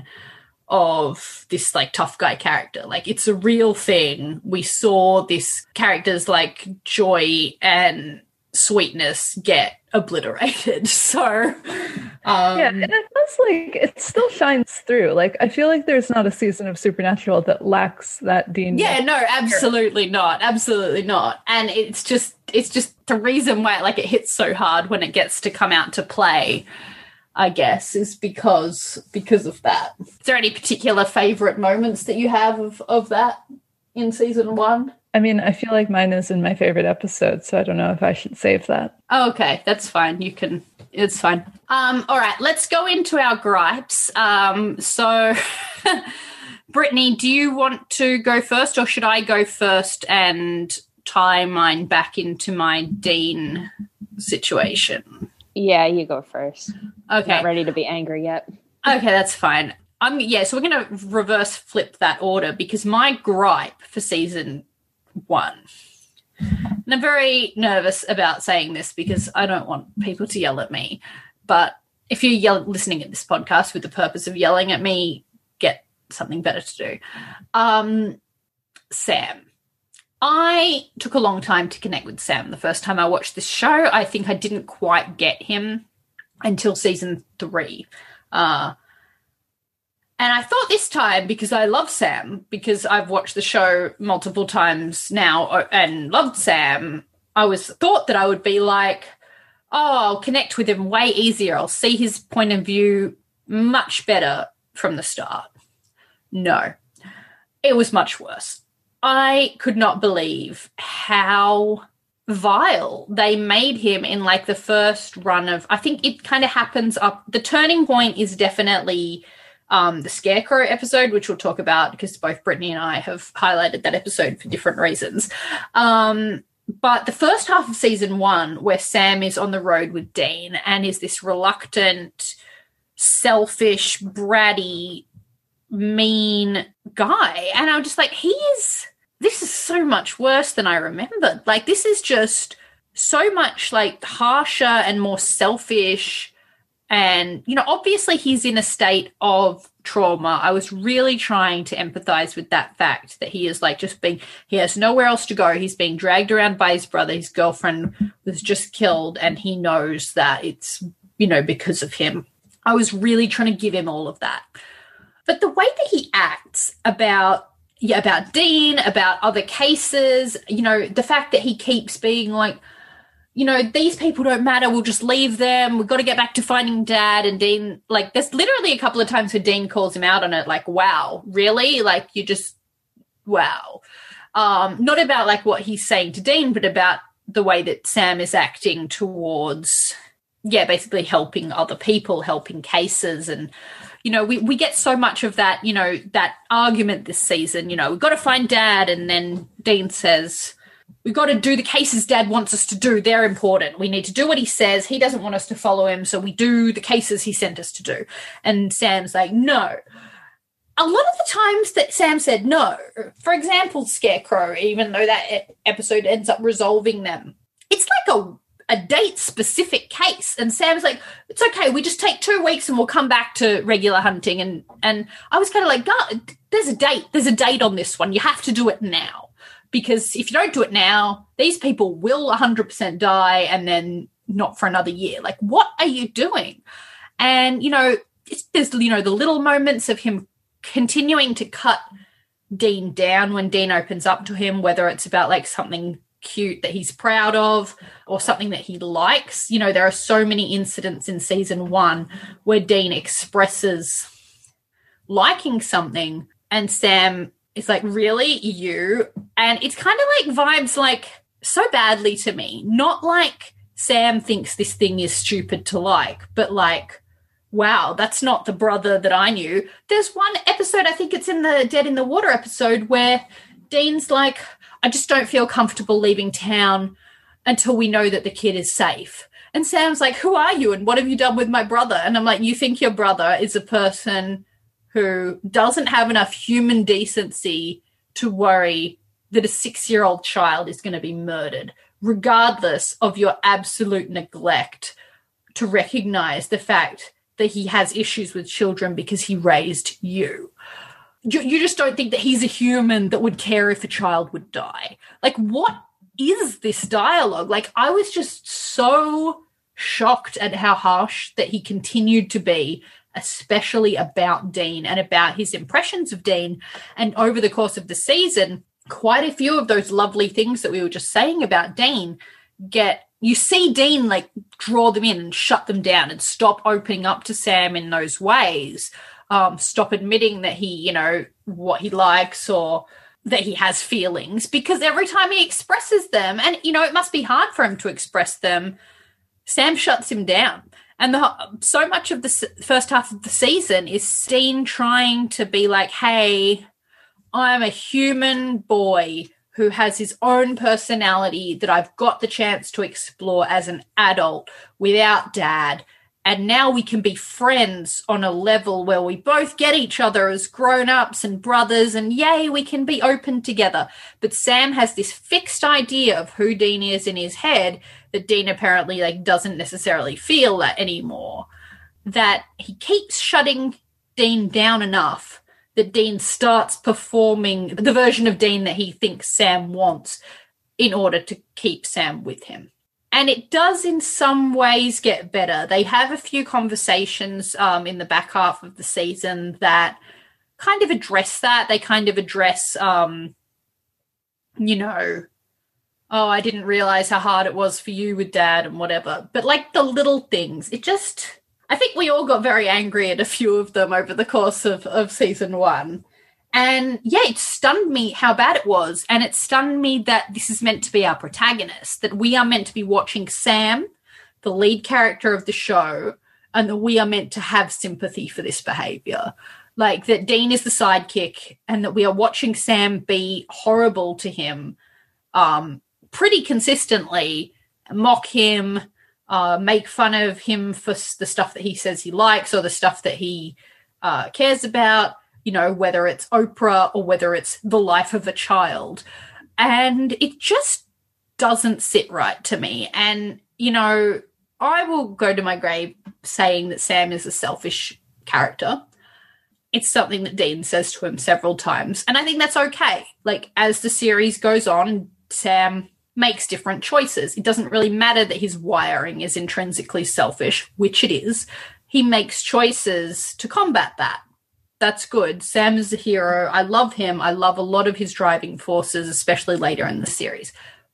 of this, like, tough guy character. Like, it's a real thing. We saw this character's, like, joy and sweetness get obliterated. So, um... yeah, and it feels like it still shines through. Like, I feel like there's not a season of Supernatural that lacks that Dean. Yeah, no, absolutely not. Absolutely not. And it's just, it's just the reason why, like, it hits so hard when it gets to come out to play, I guess, is because because of that. Is there any particular favourite moments that you have of, of that in season one? I mean, I feel like mine is in my favorite episode, so I don't know if I should save that. Oh, okay, that's fine. You can, it's fine. Um, all right, let's go into our gripes. Um, so, Brittany, do you want to go first, or should I go first and tie mine back into my Dean situation? Yeah, you go first. Okay. Not ready to be angry yet. Okay, that's fine. Um, yeah, so we're going to reverse flip that order because my gripe for season one, and I'm very nervous about saying this because I don't want people to yell at me, but if you're yell- listening at this podcast with the purpose of yelling at me, get something better to do. Um, Sam. I took a long time to connect with Sam the first time I watched this show. I think I didn't quite get him until season three. Uh, and I thought this time, because I love Sam, because I've watched the show multiple times now and loved Sam, I was thought that I would be like, oh, I'll connect with him way easier. I'll see his point of view much better from the start. No, it was much worse. I could not believe how vile they made him in like the first run of, I think it kind of happens up. The turning point is definitely um, the Scarecrow episode, which we'll talk about because both Brittany and I have highlighted that episode for different reasons. Um, but the first half of season one, where Sam is on the road with Dean and is this reluctant, selfish, bratty, mean guy, and I'm just like, he is, this is so much worse than I remembered. Like, this is just so much like harsher and more selfish, and, you know, obviously he's in a state of trauma. I was really trying to empathize with that fact that he is like just being, he has nowhere else to go. He's being dragged around by his brother. His girlfriend was just killed and he knows that it's, you know, because of him. I was really trying to give him all of that. But the way that he acts about, yeah, about Dean, about other cases, you know, the fact that he keeps being like, you know, these people don't matter. We'll just leave them. We've got to get back to finding Dad. And Dean, like, there's literally a couple of times where Dean calls him out on it, like, wow, really? Like, you just, wow. Um, not about, like, what he's saying to Dean, but about the way that Sam is acting towards, yeah, basically helping other people, helping cases. And, you know, we, we get so much of that, you know, that argument this season, you know, we've got to find Dad. And then Dean says, we've got to do the cases Dad wants us to do. They're important. We need to do what he says. He doesn't want us to follow him, so we do the cases he sent us to do. And Sam's like, no. A lot of the times that Sam said no, for example, Scarecrow, even though that episode ends up resolving them, it's like a, a date-specific case. And Sam's like, it's okay, we just take two weeks and we'll come back to regular hunting. And, and I was kind of like, God, there's a date. There's a date on this one. You have to do it now. Because if you don't do it now, these people will one hundred percent die and then not for another year. Like, what are you doing? And, you know, it's, there's, you know, the little moments of him continuing to cut Dean down when Dean opens up to him, whether it's about, like, something cute that he's proud of or something that he likes. You know, there are so many incidents in season one where Dean expresses liking something and Sam is like, really? You? And it's kind of like vibes like so badly to me. Not like Sam thinks this thing is stupid to like, but like, wow, that's not the brother that I knew. There's one episode, I think it's in the Dead in the Water episode, where Dean's like, I just don't feel comfortable leaving town until we know that the kid is safe. And Sam's like, who are you and what have you done with my brother? And I'm like, you think your brother is a person who doesn't have enough human decency to worry that a six-year-old child is going to be murdered, regardless of your absolute neglect to recognize the fact that he has issues with children because he raised you. You, you just don't think that he's a human that would care if a child would die. Like, what is this dialogue? Like, I was just so shocked at how harsh that he continued to be, especially about Dean and about his impressions of Dean. And over the course of the season, quite a few of those lovely things that we were just saying about Dean get, you see Dean like draw them in and shut them down and stop opening up to Sam in those ways, um, stop admitting that he, you know, what he likes or that he has feelings, because every time he expresses them, and, you know, it must be hard for him to express them, Sam shuts him down. And the, so much of the first half of the season is Dean trying to be like, hey, I'm a human boy who has his own personality that I've got the chance to explore as an adult without Dad. And now we can be friends on a level where we both get each other as grown-ups and brothers, and yay, we can be open together. But Sam has this fixed idea of who Dean is in his head that Dean apparently like doesn't necessarily feel that anymore, that he keeps shutting Dean down enough that Dean starts performing the version of Dean that he thinks Sam wants in order to keep Sam with him. And it does in some ways get better. They have a few conversations um, in the back half of the season that kind of address that. They kind of address, um, you know, oh, I didn't realize how hard it was for you with Dad and whatever. But like the little things, it just, I think we all got very angry at a few of them over the course of, of season one. And yeah, it stunned me how bad it was. And it stunned me that this is meant to be our protagonist, that we are meant to be watching Sam, the lead character of the show, and that we are meant to have sympathy for this behavior. Like that Dean is the sidekick and that we are watching Sam be horrible to him um, pretty consistently, mock him, uh, make fun of him for the stuff that he says he likes or the stuff that he uh, cares about, you know, whether it's Oprah or whether it's the life of a child. And it just doesn't sit right to me. And, you know, I will go to my grave saying that Sam is a selfish character. It's something that Dean says to him several times. And I think that's okay. Like, as the series goes on, Sam makes different choices. It doesn't really matter that his wiring is intrinsically selfish, which it is. He makes choices to combat that. That's good. Sam is a hero. I love him. I love a lot of his driving forces, especially later in the series.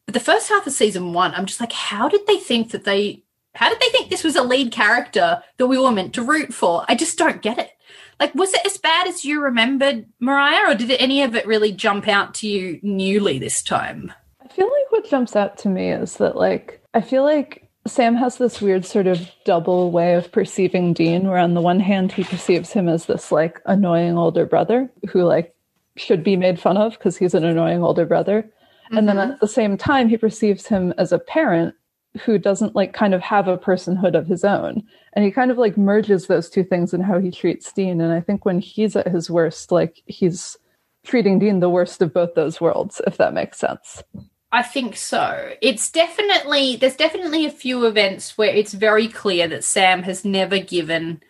But the first half of season one, I'm just like, how did they think that they, how did they think this was a lead character that we were meant to root for? I just don't get it. Like, was it as bad as you remembered, Mariah, or did any of it really jump out to you newly this time? I feel like what jumps out to me is that, like, I feel like Sam has this weird sort of double way of perceiving Dean, where on the one hand, he perceives him as this, like, annoying older brother who, like, should be made fun of because he's an annoying older brother. Mm-hmm. And then at the same time, he perceives him as a parent who doesn't, like, kind of have a personhood of his own. And he kind of, like, merges those two things in how he treats Dean. And I think when he's at his worst, like, he's treating Dean the worst of both those worlds, if that makes sense. I think so. It's definitely, there's definitely a few events where it's very clear that Sam has never given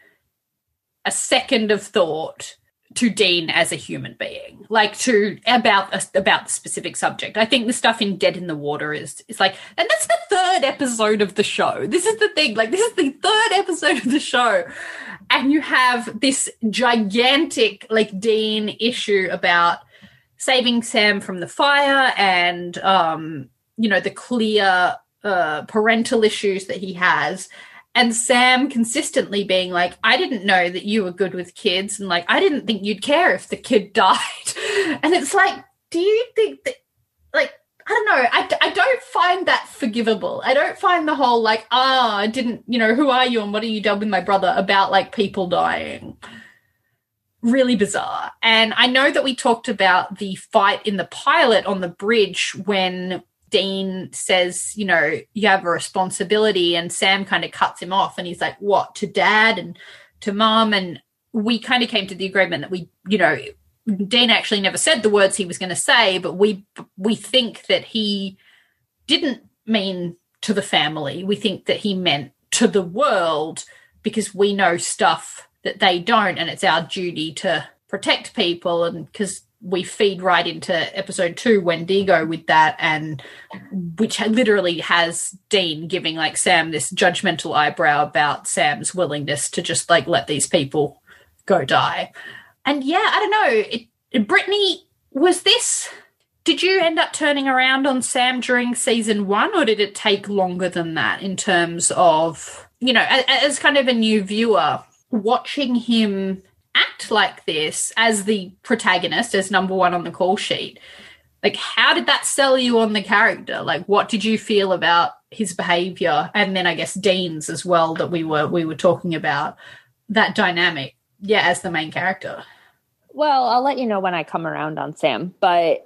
a second of thought to Dean as a human being, like to about about the specific subject. I think the stuff in Dead in the Water is is like, and that's the third episode of the show. This is the thing, like this is the third episode of the show, and you have this gigantic like Dean issue about saving Sam from the fire, and um, you know, the clear uh, parental issues that he has. And Sam consistently being like, I didn't know that you were good with kids. And like, I didn't think you'd care if the kid died. And it's like, do you think that, like, I don't know. I, I don't find that forgivable. I don't find the whole like, ah, oh, I didn't, you know, who are you and what have you done with my brother about like people dying. Really bizarre. And I know that we talked about the fight in the pilot on the bridge when Dean says, you know, you have a responsibility, and Sam kind of cuts him off and he's like, what, to dad and to mom? And we kind of came to the agreement that we, you know, Dean actually never said the words he was going to say, but we we think that he didn't mean to the family. We think that he meant to the world because we know stuff that they don't, and it's our duty to protect people. And because we feed right into episode two, Wendigo, with that, and which literally has Dean giving like Sam this judgmental eyebrow about Sam's willingness to just like let these people go die. And yeah, I don't know. It, Brittany, was this, did you end up turning around on Sam during season one, or did it take longer than that in terms of, you know, as, as kind of a new viewer, watching him act like this as the protagonist, as number one on the call sheet? Like, how did that sell you on the character? Like, what did you feel about his behavior? And then I guess Dean's as well, that we were we were talking about, that dynamic, yeah, as the main character. Well, I'll let you know when I come around on Sam, but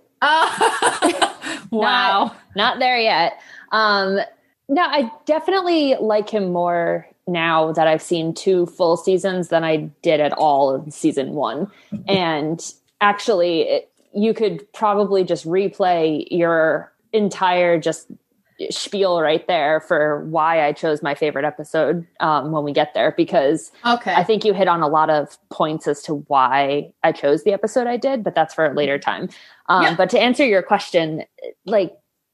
oh. Wow. Not, not there yet. Um, no, I definitely like him more now that I've seen two full seasons than I did at all in season one. And actually, it, you could probably just replay your entire just spiel right there for why I chose my favorite episode um, when we get there, because okay. I think you hit on a lot of points as to why I chose the episode I did, but that's for a later time. Um, yeah. But to answer your question, like,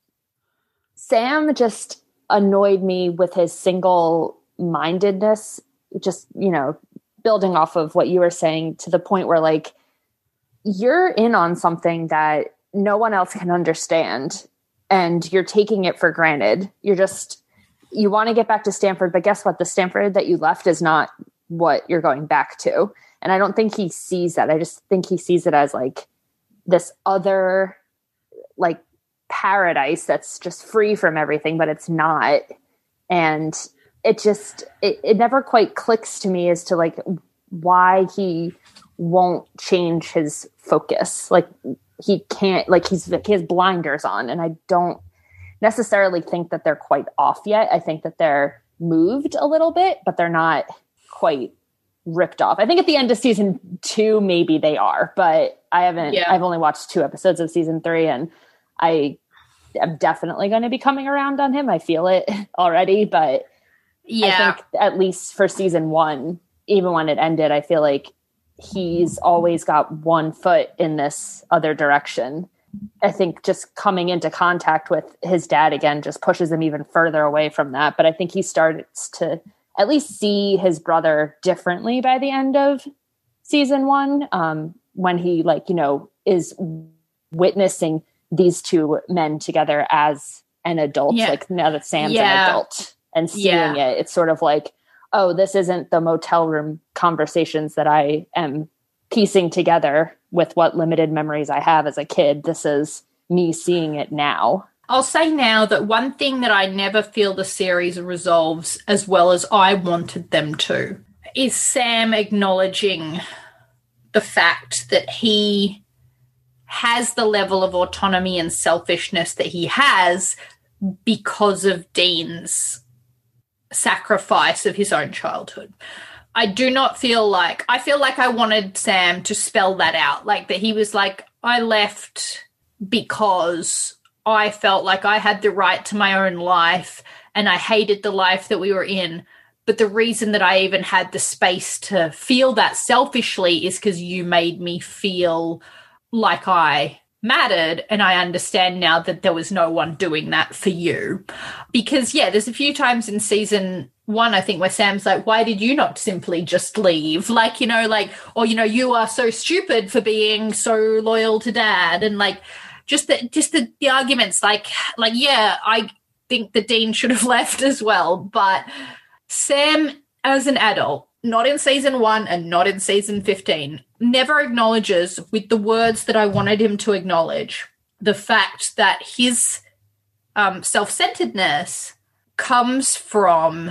Sam just annoyed me with his single mindedness, just, you know, building off of what you were saying, to the point where like you're in on something that no one else can understand and you're taking it for granted. You're just, you want to get back to Stanford, but guess what? The Stanford that you left is not what you're going back to. And I don't think he sees that. I just think he sees it as like this other like paradise that's just free from everything, but it's not. And it just, it, it never quite clicks to me as to like why he won't change his focus. Like he can't, like he's, he has blinders on, and I don't necessarily think that they're quite off yet. I think that they're moved a little bit, but they're not quite ripped off. I think at the end of season two, maybe they are, but I haven't, yeah. I've only watched two episodes of season three, and I am definitely going to be coming around on him. I feel it already, but yeah, I think at least for season one, even when it ended, I feel like he's always got one foot in this other direction. I think just coming into contact with his dad again just pushes him even further away from that. But I think he starts to at least see his brother differently by the end of season one, um, when he, like, you know, is witnessing these two men together as an adult. Yeah. Like now that Sam's Yeah. an adult and seeing Yeah. it, it's sort of like, oh, this isn't the motel room conversations that I am piecing together with what limited memories I have as a kid. This is me seeing it now. I'll say now that one thing that I never feel the series resolves as well as I wanted them to is Sam acknowledging the fact that he has the level of autonomy and selfishness that he has because of Dean's sacrifice of his own childhood. I do not feel like, I feel like I wanted Sam to spell that out, like that he was like, I left because I felt like I had the right to my own life and I hated the life that we were in. But the reason that I even had the space to feel that selfishly is because you made me feel like I mattered, and I understand now that there was no one doing that for you. Because, yeah, there's a few times in season one, I think, where Sam's like, why did you not simply just leave? Like, you know, like, or, you know, you are so stupid for being so loyal to Dad. And, like, just the, just the, the arguments, like, like, yeah, I think the Dean should have left as well. But Sam, as an adult, not in season one and not in season fifteen, never acknowledges with the words that I wanted him to acknowledge the fact that his um, self-centeredness comes from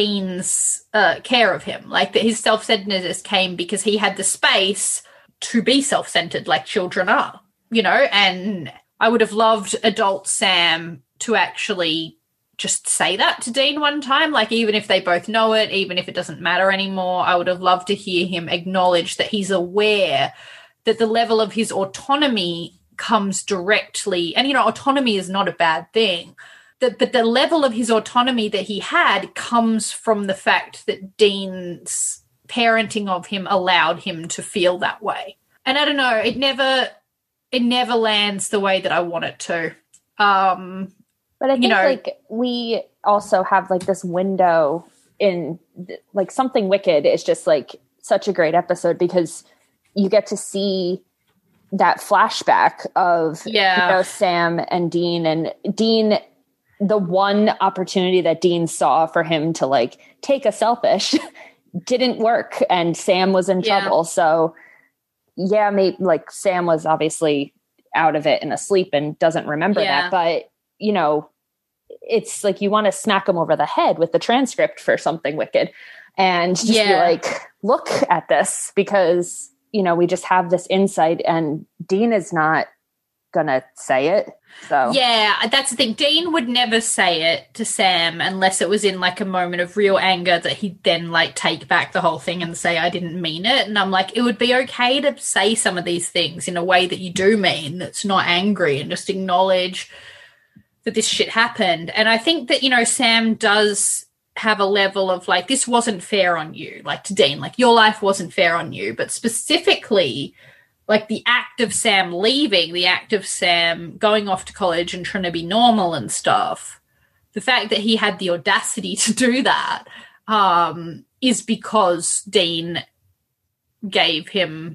Dean's uh, care of him. Like that his self-centeredness came because he had the space to be self-centered like children are, you know, and I would have loved adult Sam to actually just say that to Dean one time, like even if they both know it, even if it doesn't matter anymore, I would have loved to hear him acknowledge that he's aware that the level of his autonomy comes directly, and, you know, autonomy is not a bad thing, that, but the level of his autonomy that he had comes from the fact that Dean's parenting of him allowed him to feel that way. And I don't know, it never, it never lands the way that I want it to. Um, But I think, you know, like, we also have, like, this window in, like, Something Wicked is just, like, such a great episode because you get to see that flashback of, yeah. you know, Sam and Dean. And Dean, the one opportunity that Dean saw for him to, like, take a selfish didn't work. And Sam was in yeah. trouble. So, yeah, maybe, like, Sam was obviously out of it and asleep and doesn't remember yeah. that. But, you know, it's like you want to smack him over the head with the transcript for Something Wicked and just yeah. be like, look at this, because, you know, we just have this insight and Dean is not going to say it. So yeah, that's the thing. Dean would never say it to Sam unless it was in like a moment of real anger that he'd then like take back the whole thing and say, I didn't mean it. And I'm like, it would be okay to say some of these things in a way that you do mean, that's not angry, and just acknowledge that this shit happened. And I think that, you know, Sam does have a level of like, this wasn't fair on you, like to Dean, like your life wasn't fair on you, but specifically like the act of Sam leaving, the act of Sam going off to college and trying to be normal and stuff, the fact that he had the audacity to do that um, is because Dean gave him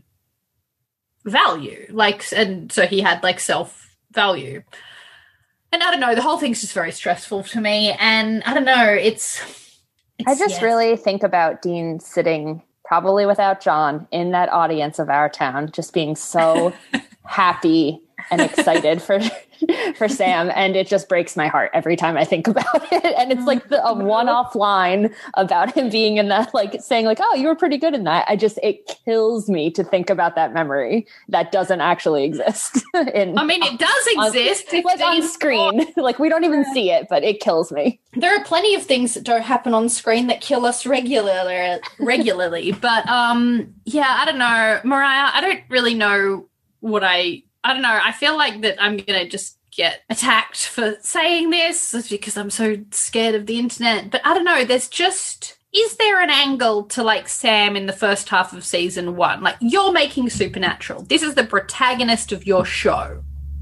value, like, and so he had like self-value. And I don't know, the whole thing's just very stressful to me. And I don't know, it's... it's I just yeah. really think about Dean sitting, probably without John, in that audience of Our Town, just being so happy and excited for for Sam. And it just breaks my heart every time I think about it. And it's like the, a one-off line about him being in that, like saying like, oh, you were pretty good in that. I just, it kills me to think about that memory that doesn't actually exist. in, I mean, it does exist. On, like on screen. Like we don't even see it, but it kills me. There are plenty of things that don't happen on screen that kill us regularly. regularly. But um, yeah, I don't know. Mariah, I don't really know what I... I don't know. I feel like that I'm going to just get attacked for saying this because I'm so scared of the internet. But I don't know. There's just, is there an angle to like Sam in the first half of season one? Like you're making Supernatural. This is the protagonist of your show.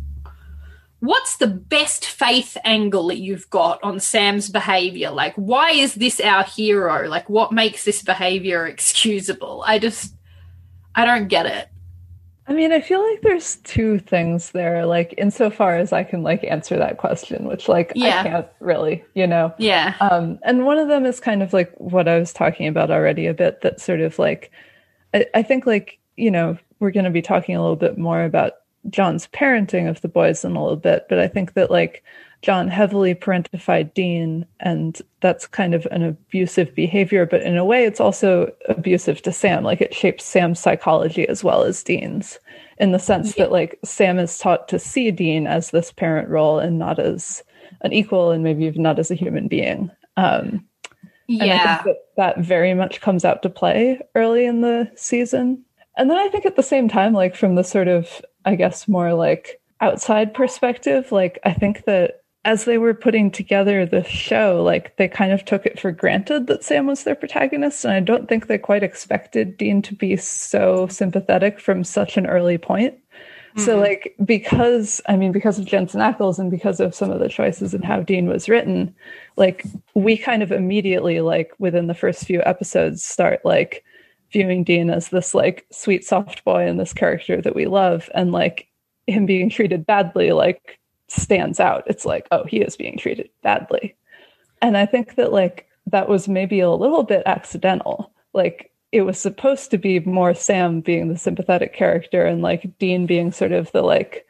What's the best faith angle that you've got on Sam's behavior? Like, why is this our hero? Like, what makes this behavior excusable? I just, I don't get it. I mean, I feel like there's two things there, like insofar as I can like answer that question, which like Yeah. I can't really, you know. Yeah. Um, and one of them is kind of like what I was talking about already a bit, that sort of like, I, I think like, you know, we're going to be talking a little bit more about John's parenting of the boys in a little bit, but I think that like John heavily parentified Dean, and that's kind of an abusive behavior, but in a way it's also abusive to Sam. Like it shapes Sam's psychology as well as Dean's, in the sense yeah. that like Sam is taught to see Dean as this parent role and not as an equal, and maybe even not as a human being. Um, yeah. And I think that that very much comes out to play early in the season. And then I think at the same time, like from the sort of, I guess, more like outside perspective, like I think that as they were putting together the show, like they kind of took it for granted that Sam was their protagonist. And I don't think they quite expected Dean to be so sympathetic from such an early point. Mm-hmm. So like, because, I mean, because of Jensen Ackles and because of some of the choices in how Dean was written, like we kind of immediately, like within the first few episodes, start like viewing Dean as this like sweet, soft boy and this character that we love. And like him being treated badly, like stands out. It's like, oh, he is being treated badly. And I think that like that was maybe a little bit accidental. Like it was supposed to be more Sam being the sympathetic character and like Dean being sort of the like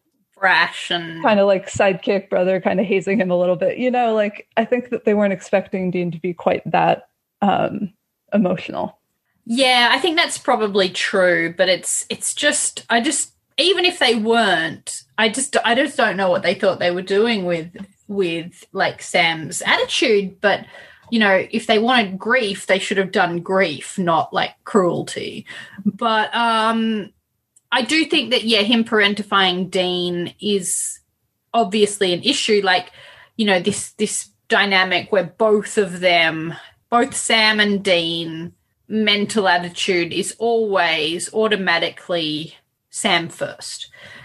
brash and kind of like sidekick brother, kind of hazing him a little bit, you know. Like I think that they weren't expecting Dean to be quite that um emotional. Yeah, I think that's probably true, but it's it's just I just even if they weren't, I just I just don't know what they thought they were doing with with like Sam's attitude. But you know, if they wanted grief, they should have done grief, not like cruelty. But um, I do think that yeah, him parentifying Dean is obviously an issue. Like you know, this this dynamic where both of them, both Sam and Dean, mental attitude is always automatically Sam first.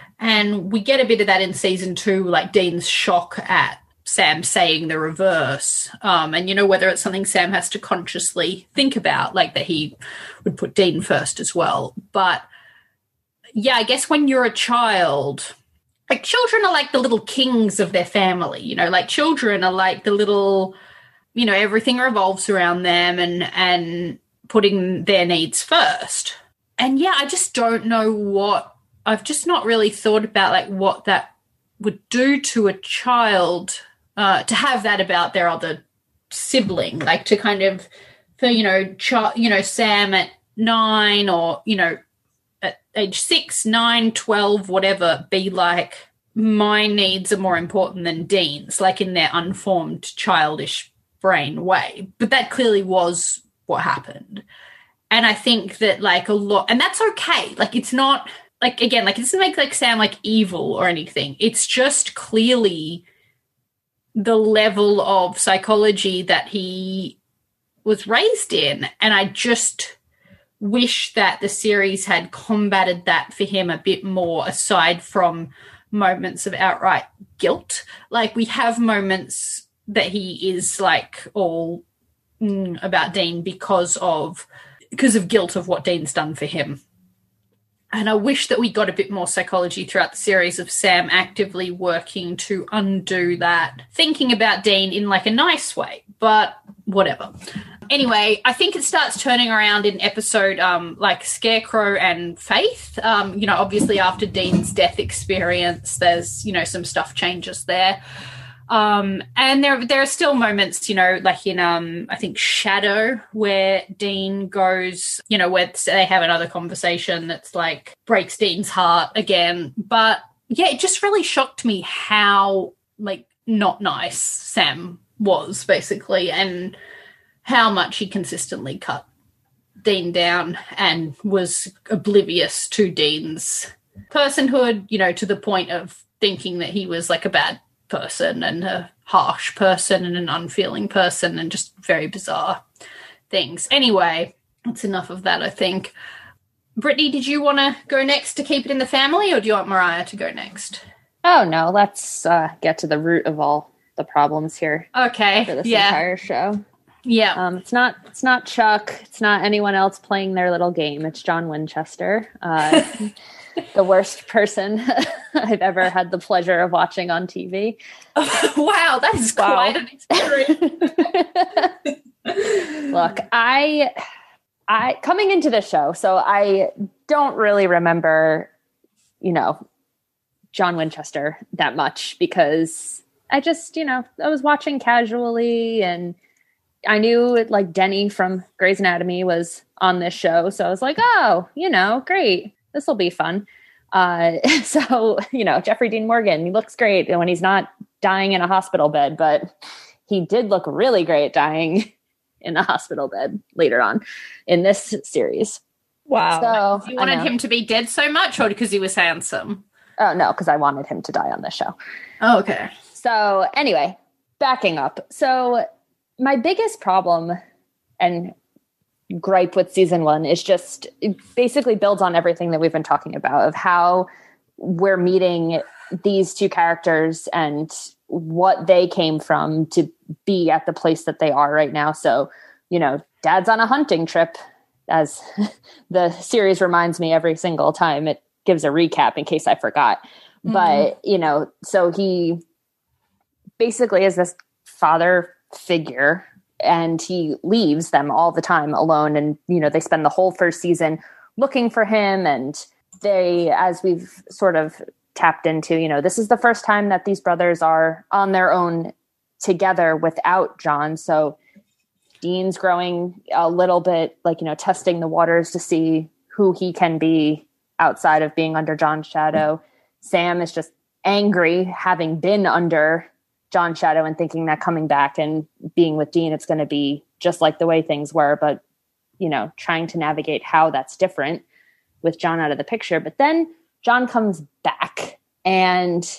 And we get a bit of that in season two, like Dean's shock at Sam saying the reverse. Um, and, you know, whether it's something Sam has to consciously think about, like that he would put Dean first as well. But, yeah, I guess when you're a child, like children are like the little kings of their family, you know, like children are like the little, you know, everything revolves around them and and putting their needs first. And yeah, I just don't know what, I've just not really thought about like what that would do to a child uh, to have that about their other sibling, like to kind of, for, you know, ch- you know, Sam at nine or, you know, at age six, nine, twelve, whatever, be like, my needs are more important than Dean's, like in their unformed childish brain way. But that clearly was what happened. And I think that like a lot, and that's okay. Like it's not like, again, like it doesn't make like Sam like evil or anything. It's just clearly the level of psychology that he was raised in. And I just wish that the series had combated that for him a bit more, aside from moments of outright guilt. Like we have moments that he is like all mm, about Dean because of because of guilt of what Dean's done for him. And I wish that we got a bit more psychology throughout the series of Sam actively working to undo that, thinking about Dean in like a nice way, but whatever. Anyway, I think it starts turning around in episode um, like Scarecrow and Faith. Um, you know, obviously after Dean's death experience, there's, you know, some stuff changes there. Um, and there, there are still moments, you know, like in, um, I think Shadow, where Dean goes, you know, where they have another conversation that's like breaks Dean's heart again. But yeah, it just really shocked me how like not nice Sam was basically, and how much he consistently cut Dean down and was oblivious to Dean's personhood, you know, to the point of thinking that he was like a bad person and a harsh person and an unfeeling person and just very bizarre things. Anyway, that's enough of that, I think. Brittany, did you want to go next to keep it in the family, or do you want Mariah to go next? Oh, no, let's uh, get to the root of all the problems here. Okay, for this yeah. entire show. Yeah. Um, it's not it's not Chuck. It's not anyone else playing their little game. It's John Winchester. Uh, the worst person I've ever had the pleasure of watching on T V. Wow, that is Wow. quite an experience. Look, I, I coming into the show, so I don't really remember, you know, John Winchester that much because I just, you know, I was watching casually and I knew like Denny from Grey's Anatomy was on this show. So I was like, oh, you know, great. This will be fun. Uh, so, you know, Jeffrey Dean Morgan, he looks great when he's not dying in a hospital bed, but he did look really great dying in a hospital bed later on in this series. Wow. So You wanted him to be dead so much or because he was handsome? Oh, no, because I wanted him to die on this show. Oh, okay. So anyway, backing up. So my biggest problem and gripe with season one is just it basically builds on everything that we've been talking about of how we're meeting these two characters and what they came from to be at the place that they are right now. So, you know, Dad's on a hunting trip, as the series reminds me every single time it gives a recap in case I forgot. Mm-hmm. But, you know, so he basically is this father figure and he leaves them all the time alone. And, you know, they spend the whole first season looking for him. And they, as we've sort of tapped into, you know, this is the first time that these brothers are on their own together without John. So Dean's growing a little bit, like, you know, testing the waters to see who he can be outside of being under John's shadow. Sam is just angry having been under John's shadow and thinking that coming back and being with Dean, it's going to be just like the way things were, but, you know, trying to navigate how that's different with John out of the picture. But then John comes back and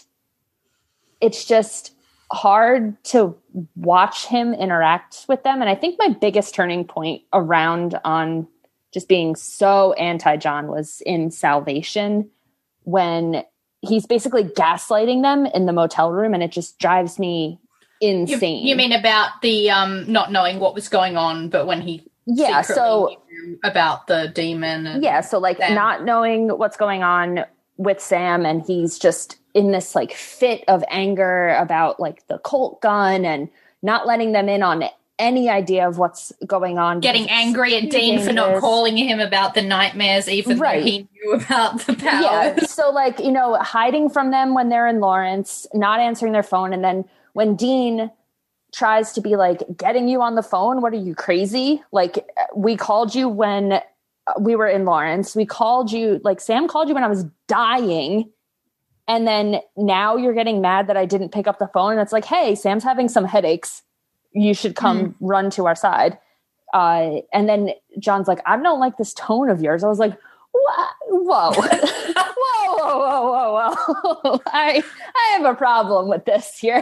it's just hard to watch him interact with them. And I think my biggest turning point around on just being so anti-John was in Salvation, when he's basically gaslighting them in the motel room, and it just drives me insane. You, you mean about the um, not knowing what was going on, but when he yeah, so knew about the demon. And yeah, so like Sam. Not knowing what's going on with Sam, and he's just in this like fit of anger about like the Colt gun and not letting them in on any idea of what's going on. Getting angry at Dean dangerous. for not calling him about the nightmares, even right. though he knew about the powers. Yeah, so like, you know, hiding from them when they're in Lawrence, not answering their phone. And then when Dean tries to be like, getting you on the phone, what are you, crazy? Like, we called you when we were in Lawrence. We called you, like Sam called you when I was dying. And then now you're getting mad that I didn't pick up the phone. And it's like, hey, Sam's having some headaches. You should come mm. run to our side. Uh, and then John's like, I don't like this tone of yours. I was like, what? Whoa, whoa, whoa, whoa, whoa, whoa. I, I have a problem with this here.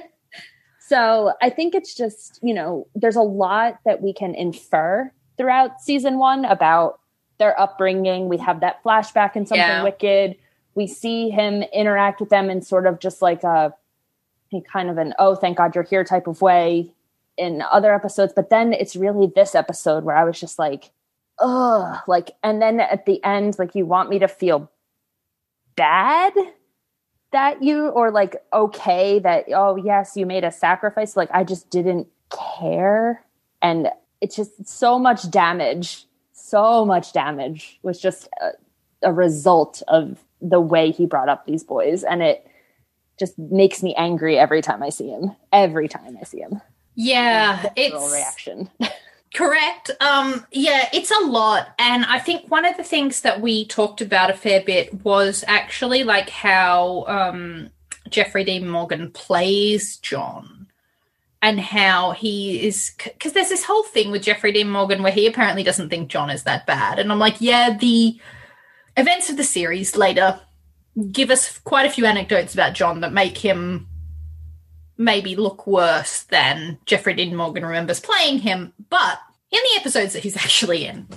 So I think it's just, you know, there's a lot that we can infer throughout season one about their upbringing. We have that flashback in Something yeah. Wicked. We see him interact with them in sort of just like a, a kind of an, oh, thank God you're here type of way in other episodes. But then it's really this episode where I was just like, ugh, like, and then at the end, like, you want me to feel bad that you, or like, okay, that, oh yes, you made a sacrifice. Like, I just didn't care. And it's just so much damage, so much damage was just a, a result of the way he brought up these boys. And it just makes me angry every time I see him, every time I see him. Yeah, it's reaction. Correct. Um, yeah, it's a lot. And I think one of the things that we talked about a fair bit was actually like how um, Jeffrey Dean Morgan plays John and how he is, because there's this whole thing with Jeffrey Dean Morgan where he apparently doesn't think John is that bad. And I'm like, yeah, the events of the series later give us quite a few anecdotes about John that make him maybe look worse than Jeffrey Dean Morgan remembers playing him. But in the episodes that he's actually in,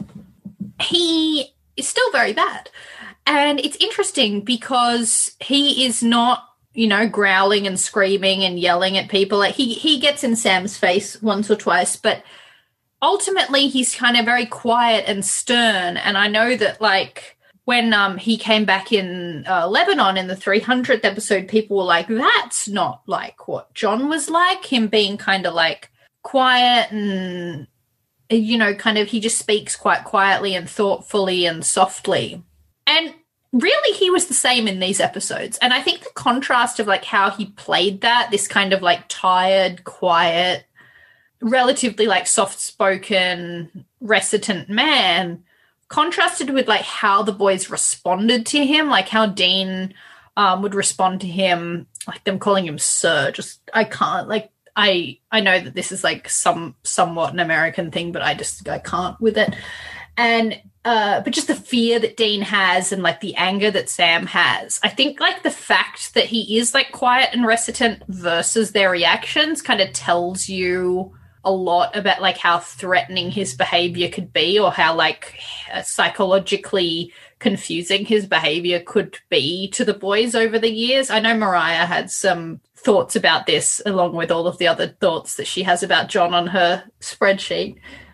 he is still very bad. And it's interesting because he is not, you know, growling and screaming and yelling at people. Like he, he gets in Sam's face once or twice, but ultimately he's kind of very quiet and stern. And I know that, like, when um, he came back in uh, Lebanon in the three hundredth episode, people were like, that's not like what John was like, him being kind of like quiet and, you know, kind of he just speaks quite quietly and thoughtfully and softly. And really he was the same in these episodes. And I think the contrast of like how he played that, this kind of like tired, quiet, relatively like soft-spoken, recitant man, contrasted with like how the boys responded to him, like how Dean um, would respond to him, like them calling him sir. Just I can't like I I know that this is like some somewhat an American thing, but I just I can't with it. And uh, but just the fear that Dean has and like the anger that Sam has. I think like the fact that he is like quiet and recitant versus their reactions kind of tells you a lot about like how threatening his behavior could be, or how like psychologically confusing his behavior could be to the boys over the years. I know Mariah had some thoughts about this along with all of the other thoughts that she has about John on her spreadsheet.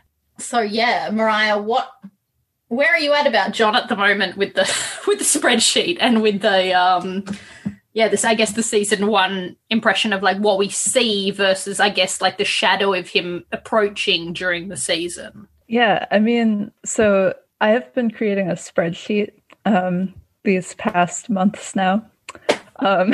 So yeah, Mariah, what where are you at about John at the moment with the with the spreadsheet and with the um yeah, this, I guess, the season one impression of, like, what we see versus, I guess, like, the shadow of him approaching during the season? Yeah, I mean, so I have been creating a spreadsheet um, these past months now, um,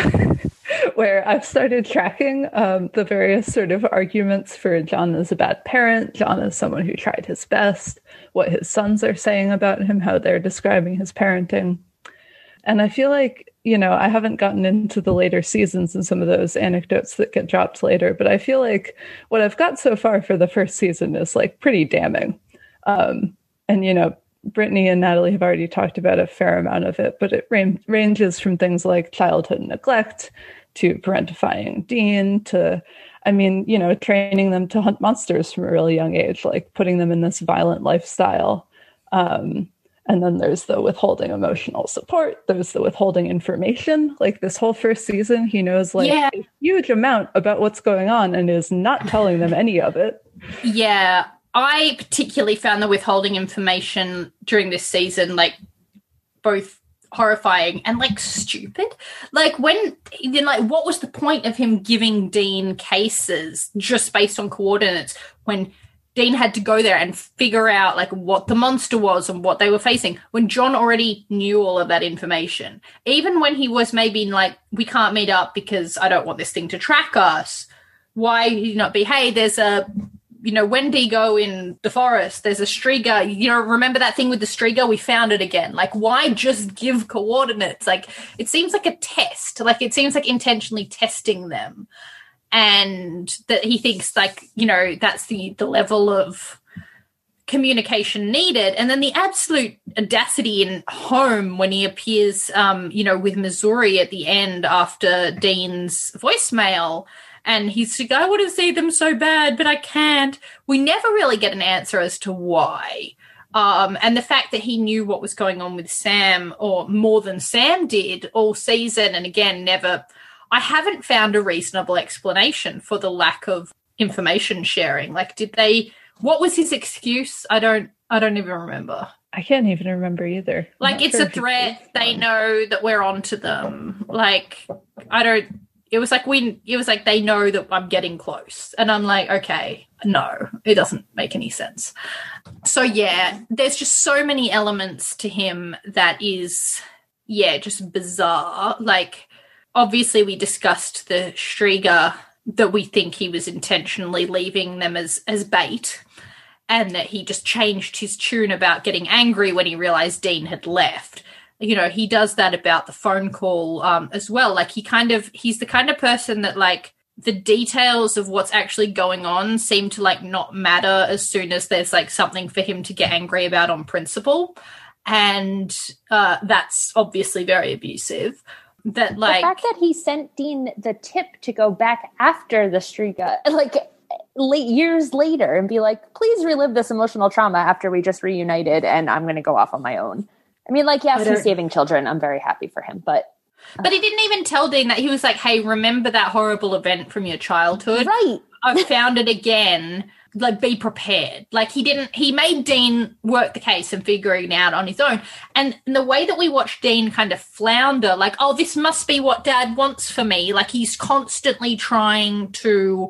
where I've started tracking um, the various sort of arguments for John as a bad parent, John as someone who tried his best, what his sons are saying about him, how they're describing his parenting. And I feel like, you know, I haven't gotten into the later seasons and some of those anecdotes that get dropped later, but I feel like what I've got so far for the first season is like pretty damning. Um, and, you know, Brittany and Natalie have already talked about a fair amount of it, but it ra- ranges from things like childhood neglect to parentifying Dean to, I mean, you know, training them to hunt monsters from a really young age, like putting them in this violent lifestyle. Um, And then there's the withholding emotional support. There's the withholding information. Like this whole first season, he knows like yeah. a huge amount about what's going on and is not telling them any of it. Yeah. I particularly found the withholding information during this season, like, both horrifying and, like, stupid. Like, when, you know, like, what was the point of him giving Dean cases just based on coordinates when Dean had to go there and figure out, like, what the monster was and what they were facing when John already knew all of that information? Even when he was maybe like, we can't meet up because I don't want this thing to track us. Why you not be, hey, there's a, you know, Wendigo in the forest. There's a Striga. You know, remember that thing with the Striga? We found it again. Like, why just give coordinates? Like, it seems like a test. Like, it seems like intentionally testing them. And that he thinks, like, you know, that's the, the level of communication needed. And then the absolute audacity in Home when he appears, um, you know, with Missouri at the end after Dean's voicemail. And he's like, I want to see them so bad, but I can't. We never really get an answer as to why. Um, and the fact that he knew what was going on with Sam, or more than Sam did, all season, and again, never... I haven't found a reasonable explanation for the lack of information sharing. Like, did they, what was his excuse? I don't, I don't even remember. I can't even remember either. I'm like, it's sure a threat. They know that we're onto them. Like, I don't, it was like, we, it was like, they know that I'm getting close. And I'm like, okay, no, it doesn't make any sense. So yeah, there's just so many elements to him that is, yeah, just bizarre. Like, obviously, we discussed the Striga, that we think he was intentionally leaving them as, as bait, and that he just changed his tune about getting angry when he realized Dean had left. You know, he does that about the phone call um, as well. Like, he kind of, he's the kind of person that, like, the details of what's actually going on seem to, like, not matter as soon as there's, like, something for him to get angry about on principle. And uh, that's obviously very abusive. That, like, the fact that he sent Dean the tip to go back after the Striga, like late years later, and be like, please relive this emotional trauma after we just reunited and I'm going to go off on my own. I mean, like, yes, he's saving children. I'm very happy for him, but... Uh, but he didn't even tell Dean that. He was like, hey, remember that horrible event from your childhood? Right. I've found it again. like be prepared. Like he didn't, he made Dean work the case and figuring it out on his own. And the way that we watch Dean kind of flounder, like, oh, this must be what Dad wants for me. Like he's constantly trying to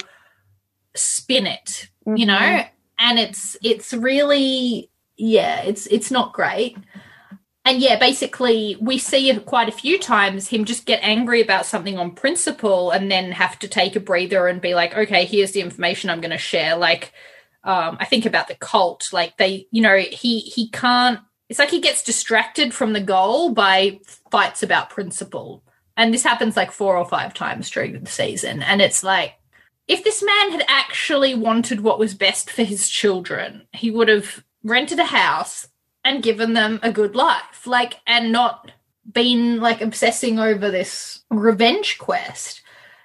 spin it, mm-hmm. you know, and it's, it's really, yeah, it's, it's not great. And yeah, basically we see quite a few times him just get angry about something on principle and then have to take a breather and be like, okay, here's the information I'm going to share. Like, um, I think about the cult, like they, you know, he, he can't, it's like he gets distracted from the goal by fights about principle. And this happens like four or five times during the season. And it's like, if this man had actually wanted what was best for his children, he would have rented a house and given them a good life, like, and not been like obsessing over this revenge quest.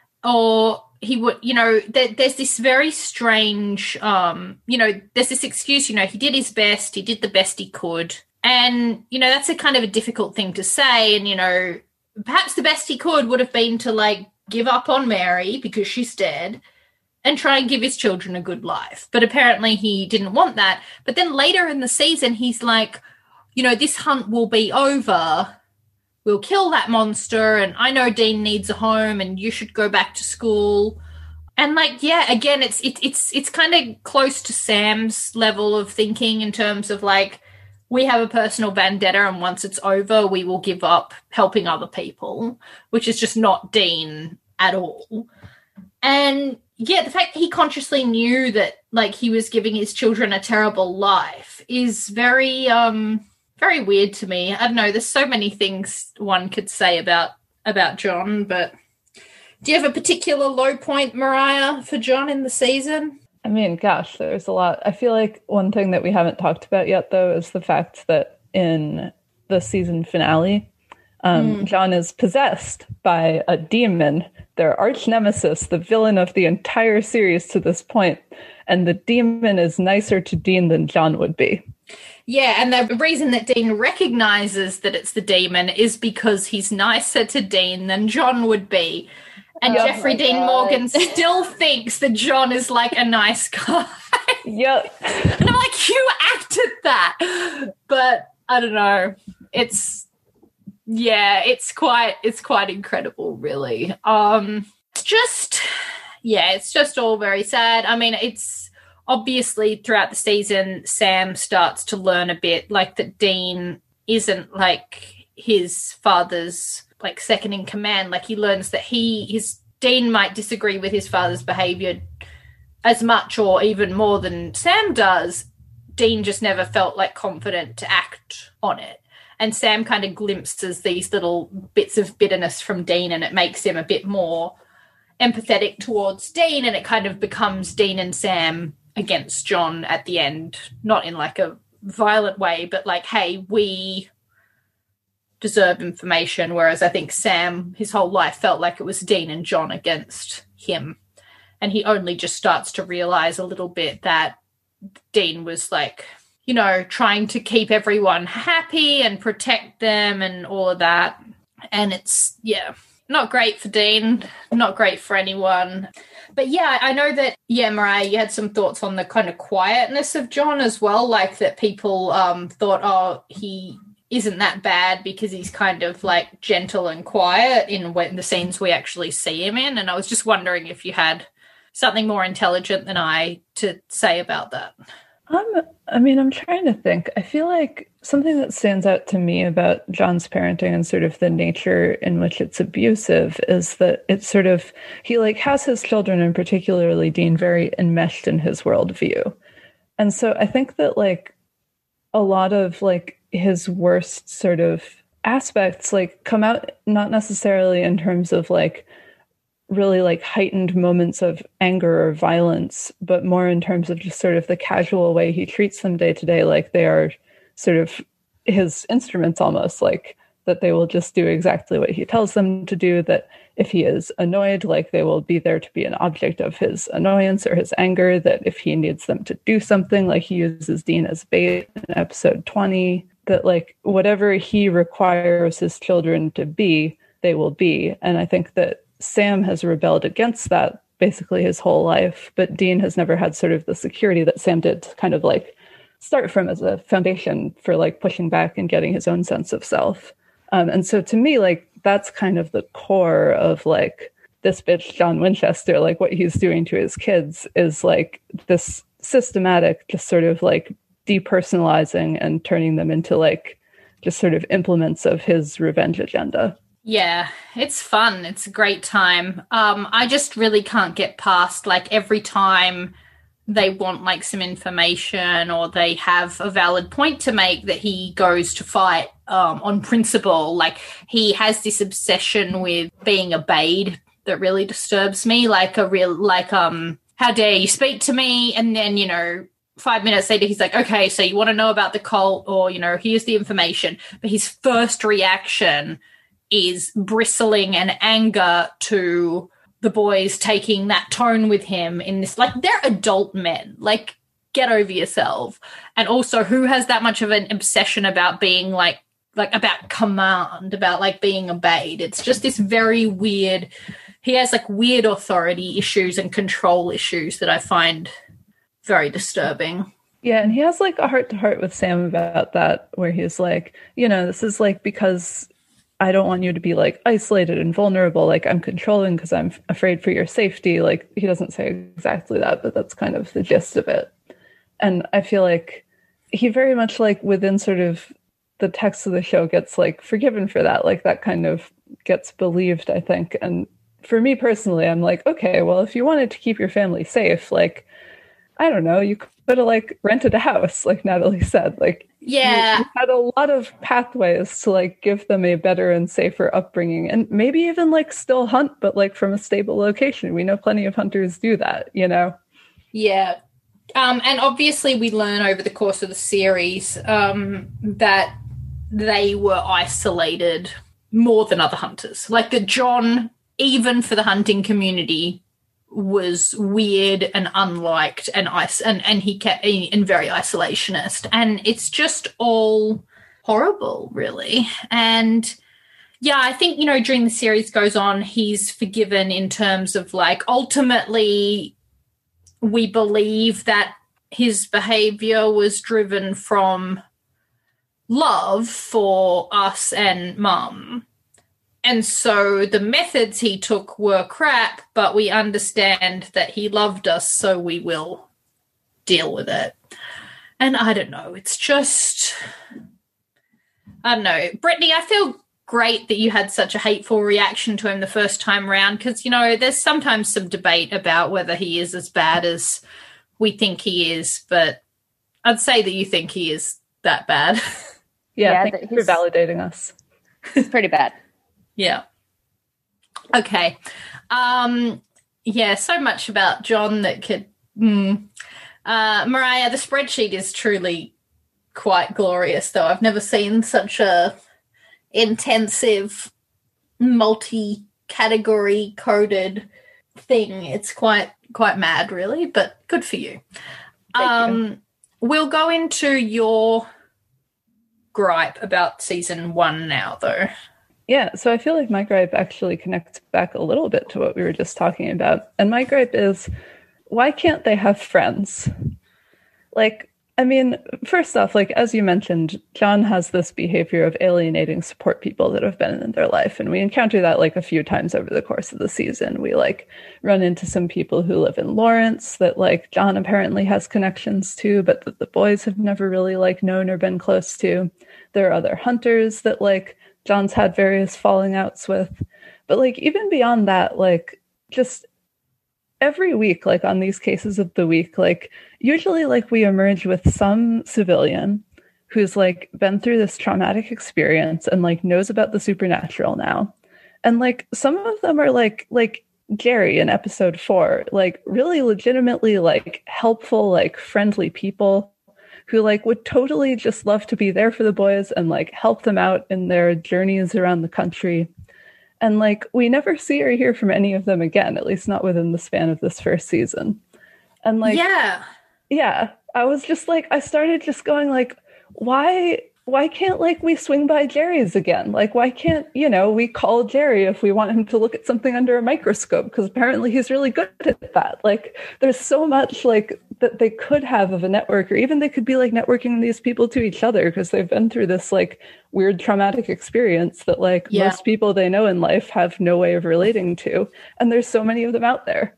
Or he would, you know, there, there's this very strange, um, you know, there's this excuse, you know, he did his best, he did the best he could. And, you know, that's a kind of a difficult thing to say. And, you know, perhaps the best he could would have been to like give up on Mary because she's dead and try and give his children a good life. But apparently he didn't want that. But then later in the season, he's like, you know, this hunt will be over. We'll kill that monster. And I know Dean needs a home and you should go back to school. And like, yeah, again, it's, it, it's, it's kind of close to Sam's level of thinking in terms of like, we have a personal vendetta and once it's over, we will give up helping other people, which is just not Dean at all. And yeah, the fact that he consciously knew that, like, he was giving his children a terrible life is very, um, very weird to me. I don't know. There's so many things one could say about about John, but do you have a particular low point, Mariah, for John in the season? I mean, gosh, there's a lot. I feel like one thing that we haven't talked about yet, though, is the fact that in the season finale, um, mm. John is possessed by a demon, their arch nemesis, the villain of the entire series to this point, and the demon is nicer to Dean than John would be. Yeah, and the reason that Dean recognizes that it's the demon is because he's nicer to Dean than John would be. And oh Jeffrey Dean God. Morgan still thinks that John is like a nice guy. Yep. And I'm like, you acted that. But I don't know. It's, yeah, it's quite, it's quite incredible, really. Um, it's just, yeah, it's just all very sad. I mean, it's obviously throughout the season, Sam starts to learn a bit like that Dean isn't like his father's like second in command. Like he learns that he, his Dean might disagree with his father's behavior as much or even more than Sam does. Dean just never felt like confident to act on it. And Sam kind of glimpses these little bits of bitterness from Dean and it makes him a bit more empathetic towards Dean, and it kind of becomes Dean and Sam against John at the end, not in like a violent way, but like, hey, we deserve information, whereas I think Sam, his whole life felt like it was Dean and John against him. And he only just starts to realize a little bit that Dean was like, you know, trying to keep everyone happy and protect them and all of that. And it's, yeah, not great for Dean, not great for anyone. But yeah, I know that, yeah, Mariah, you had some thoughts on the kind of quietness of John as well, like that people um, thought, oh, he isn't that bad because he's kind of like gentle and quiet in when the scenes we actually see him in. And I was just wondering if you had something more intelligent than I to say about that. Um, I mean, I'm trying to think. I feel like something that stands out to me about John's parenting and sort of the nature in which it's abusive is that it's sort of, he like has his children and particularly Dean very enmeshed in his worldview. And so I think that like a lot of like his worst sort of aspects like come out not necessarily in terms of like really like heightened moments of anger or violence, but more in terms of just sort of the casual way he treats them day to day, like they are sort of his instruments almost, like that they will just do exactly what he tells them to do, that if he is annoyed, like they will be there to be an object of his annoyance or his anger, that if he needs them to do something, like he uses Dean as bait in episode twenty, that like whatever he requires his children to be, they will be. And I think that Sam has rebelled against that basically his whole life, but Dean has never had sort of the security that Sam did to kind of like start from as a foundation for like pushing back and getting his own sense of self. Um, and so to me, like, that's kind of the core of like this bitch, John Winchester, like what he's doing to his kids is like this systematic, just sort of like depersonalizing and turning them into like just sort of implements of his revenge agenda. Yeah, it's fun. It's a great time. Um, I just really can't get past, like, every time they want, like, some information or they have a valid point to make that he goes to fight um, on principle. Like, he has this obsession with being obeyed that really disturbs me. Like, a real, like, um, how dare you speak to me? And then, you know, five minutes later, he's like, okay, so you want to know about the cult or, you know, here's the information. But his first reaction is bristling and anger to the boys taking that tone with him in this, like, they're adult men, like, get over yourself. And also, who has that much of an obsession about being like, like about command, about like being obeyed? It's just this very weird, he has like weird authority issues and control issues that I find very disturbing. Yeah, and he has like a heart to heart with Sam about that, where he's like, you know, this is like because I don't want you to be like isolated and vulnerable. Like, I'm controlling because I'm afraid for your safety. Like, he doesn't say exactly that, but that's kind of the gist of it. And I feel like he very much like within sort of the text of the show gets like forgiven for that. Like, that kind of gets believed, I think. And for me personally, I'm like, okay, well, if you wanted to keep your family safe, like, I don't know, you could have like rented a house, like Natalie said. Like, yeah, you, you had a lot of pathways to like give them a better and safer upbringing, and maybe even like still hunt, but like from a stable location. We know plenty of hunters do that, you know? Yeah. Um, and obviously we learn over the course of the series um, that they were isolated more than other hunters. Like, the John, even for the hunting community, was weird and unliked and ice and, and he kept and very isolationist, and it's just all horrible, really. And yeah, I think, you know, during the series goes on, he's forgiven in terms of like ultimately we believe that his behavior was driven from love for us and Mum. And so the methods he took were crap, but we understand that he loved us, so we will deal with it. And I don't know, it's just, I don't know. Brittany, I feel great that you had such a hateful reaction to him the first time around, because, you know, there's sometimes some debate about whether he is as bad as we think he is, but I'd say that you think he is that bad. Yeah, Yeah, thank you for validating us. It's pretty bad. Yeah. Okay. Um, yeah, so much about John that could... Mm. Uh, Mariah, the spreadsheet is truly quite glorious, though. I've never seen such a intensive, multi-category coded thing. It's quite quite mad, really, but good for you. Thank um, you. We'll go into your gripe about season one now, though. Yeah, so I feel like my gripe actually connects back a little bit to what we were just talking about. And my gripe is, why can't they have friends? Like, I mean, first off, like, as you mentioned, John has this behavior of alienating support people that have been in their life. And we encounter that, like, a few times over the course of the season. We, like, run into some people who live in Lawrence that, like, John apparently has connections to, but that the boys have never really, like, known or been close to. There are other hunters that, like, John's had various falling outs with. But, like, even beyond that, like, just every week, like, on these cases of the week, like, usually, like, we emerge with some civilian who's, like, been through this traumatic experience and, like, knows about the supernatural now. And, like, some of them are, like, like Jerry in episode four, like, really legitimately, like, helpful, like, friendly people who, like, would totally just love to be there for the boys and, like, help them out in their journeys around the country. And, like, we never see or hear from any of them again, at least not within the span of this first season. And, like, yeah, yeah, I was just, like, I started just going, like, why why can't, like, we swing by Jerry's again? Like, why can't, you know, we call Jerry if we want him to look at something under a microscope? Because apparently he's really good at that. Like, there's so much, like, that they could have of a network, or even they could be, like, networking these people to each other because they've been through this, like, weird traumatic experience that, like, yeah. most people they know in life have no way of relating to. And there's so many of them out there.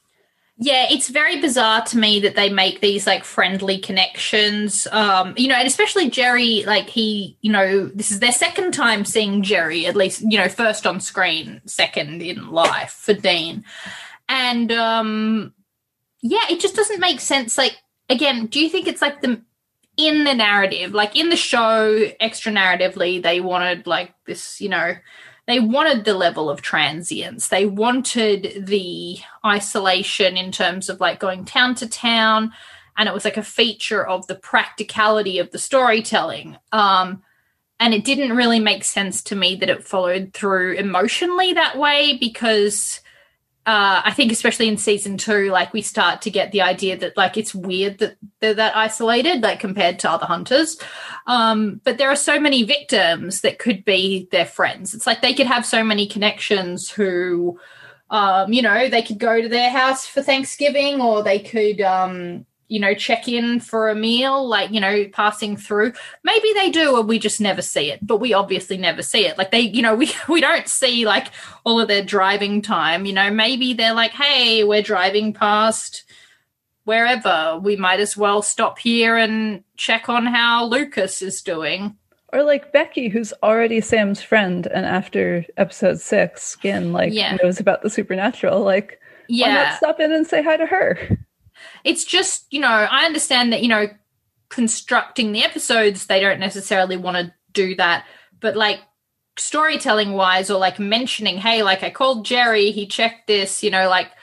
Yeah, it's very bizarre to me that they make these, like, friendly connections, um, you know, and especially Jerry, like, he, you know, this is their second time seeing Jerry, at least, you know, first on screen, second in life for Dean. And, um, yeah, it just doesn't make sense. Like, again, do you think it's, like, the in the narrative, like, in the show, extra narratively, they wanted, like, this, you know, they wanted the level of transience. They wanted the isolation in terms of, like, going town to town, and it was like a feature of the practicality of the storytelling. Um, and it didn't really make sense to me that it followed through emotionally that way because uh, I think especially in season two, like, we start to get the idea that, like, it's weird that they're that isolated, like, compared to other hunters. Um, but there are so many victims that could be their friends. It's like they could have so many connections who, um, you know, they could go to their house for Thanksgiving, or they could, um, you know, check in for a meal, like, you know, passing through. Maybe they do, or we just never see it, but we obviously never see it. Like, they, you know, we, we don't see, like, all of their driving time, you know. Maybe they're like, hey, we're driving past wherever, we might as well stop here and check on how Lucas is doing. Or, like, Becky, who's already Sam's friend, and after episode six, Skin, like, yeah. knows about the supernatural. Like, yeah. why not stop in and say hi to her? It's just, you know, I understand that, you know, constructing the episodes, they don't necessarily want to do that. But, like, storytelling-wise, or, like, mentioning, hey, like, I called Jerry, he checked this, you know, like,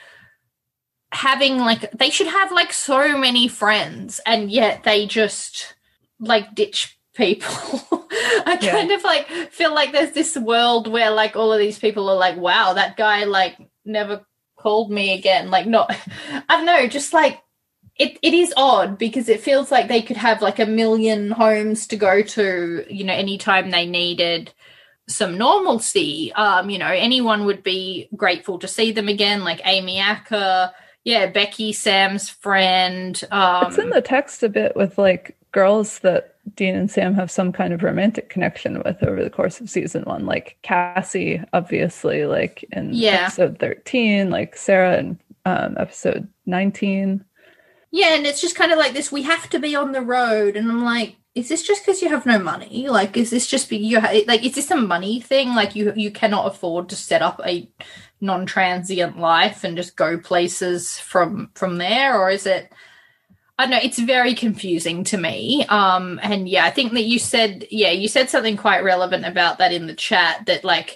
having, like, they should have, like, so many friends, and yet they just, like, ditch people. I yeah. kind of, like, feel like there's this world where, like, all of these people are like, wow, that guy, like, never called me again. Like, not, I don't know, just, like, it, it is odd because it feels like they could have, like, a million homes to go to, you know, anytime they needed some normalcy. Um, you know, anyone would be grateful to see them again, like Amy Acker, yeah, Becky, Sam's friend. Um, it's in the text a bit with, like, girls that Dean and Sam have some kind of romantic connection with over the course of season one. Like Cassie, obviously, like in yeah. episode thirteen, like Sarah in um, episode nineteen. Yeah, and it's just kind of like this, we have to be on the road. And I'm like, is this just because you have no money? Like, is this just, be, you ha- like, is this a money thing? Like, you you cannot afford to set up a non-transient life and just go places from from there? Or is it, I don't know, it's very confusing to me. Um, and yeah, I think that you said, yeah, you said something quite relevant about that in the chat, that, like,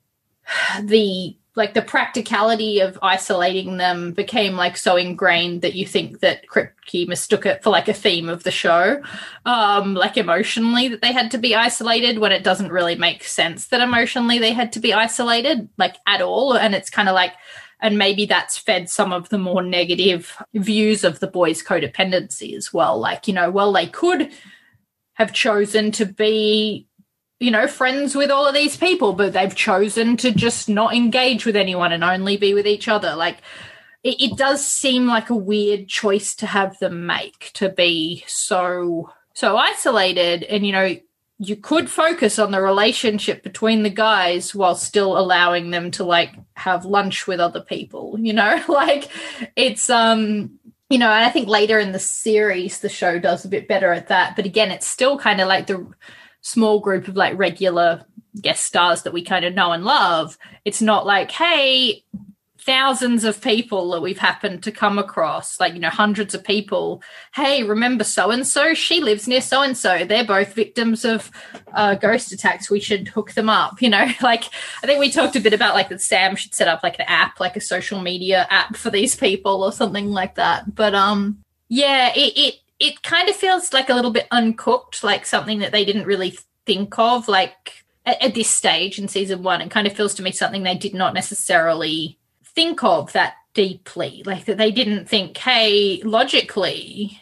the, like, the practicality of isolating them became, like, so ingrained that you think that Kripke mistook it for, like, a theme of the show, um, like, emotionally, that they had to be isolated, when it doesn't really make sense that emotionally they had to be isolated, like, at all. And it's kind of like, and maybe that's fed some of the more negative views of the boys' codependency as well. Like, you know, well, they could have chosen to be, you know, friends with all of these people, but they've chosen to just not engage with anyone and only be with each other. Like, it, it does seem like a weird choice to have them make, to be so, so isolated. And, you know, you could focus on the relationship between the guys while still allowing them to, like, have lunch with other people, you know, like, it's, um, you know, and I think later in the series, the show does a bit better at that. But again, it's still kind of like the small group of, like, regular guest stars that we kind of know and love. It's not like, hey, thousands of people that we've happened to come across, like, you know, hundreds of people. Hey, remember so-and-so? She lives near so-and-so. They're both victims of uh, ghost attacks. We should hook them up, you know? Like, I think we talked a bit about, like, that Sam should set up, like, an app, like a social media app for these people or something like that. But, um, yeah, it, it, it kind of feels like a little bit uncooked, like something that they didn't really think of, like, at, at this stage in season one. It kind of feels to me something they did not necessarily think of that deeply, like that they didn't think, hey, logically,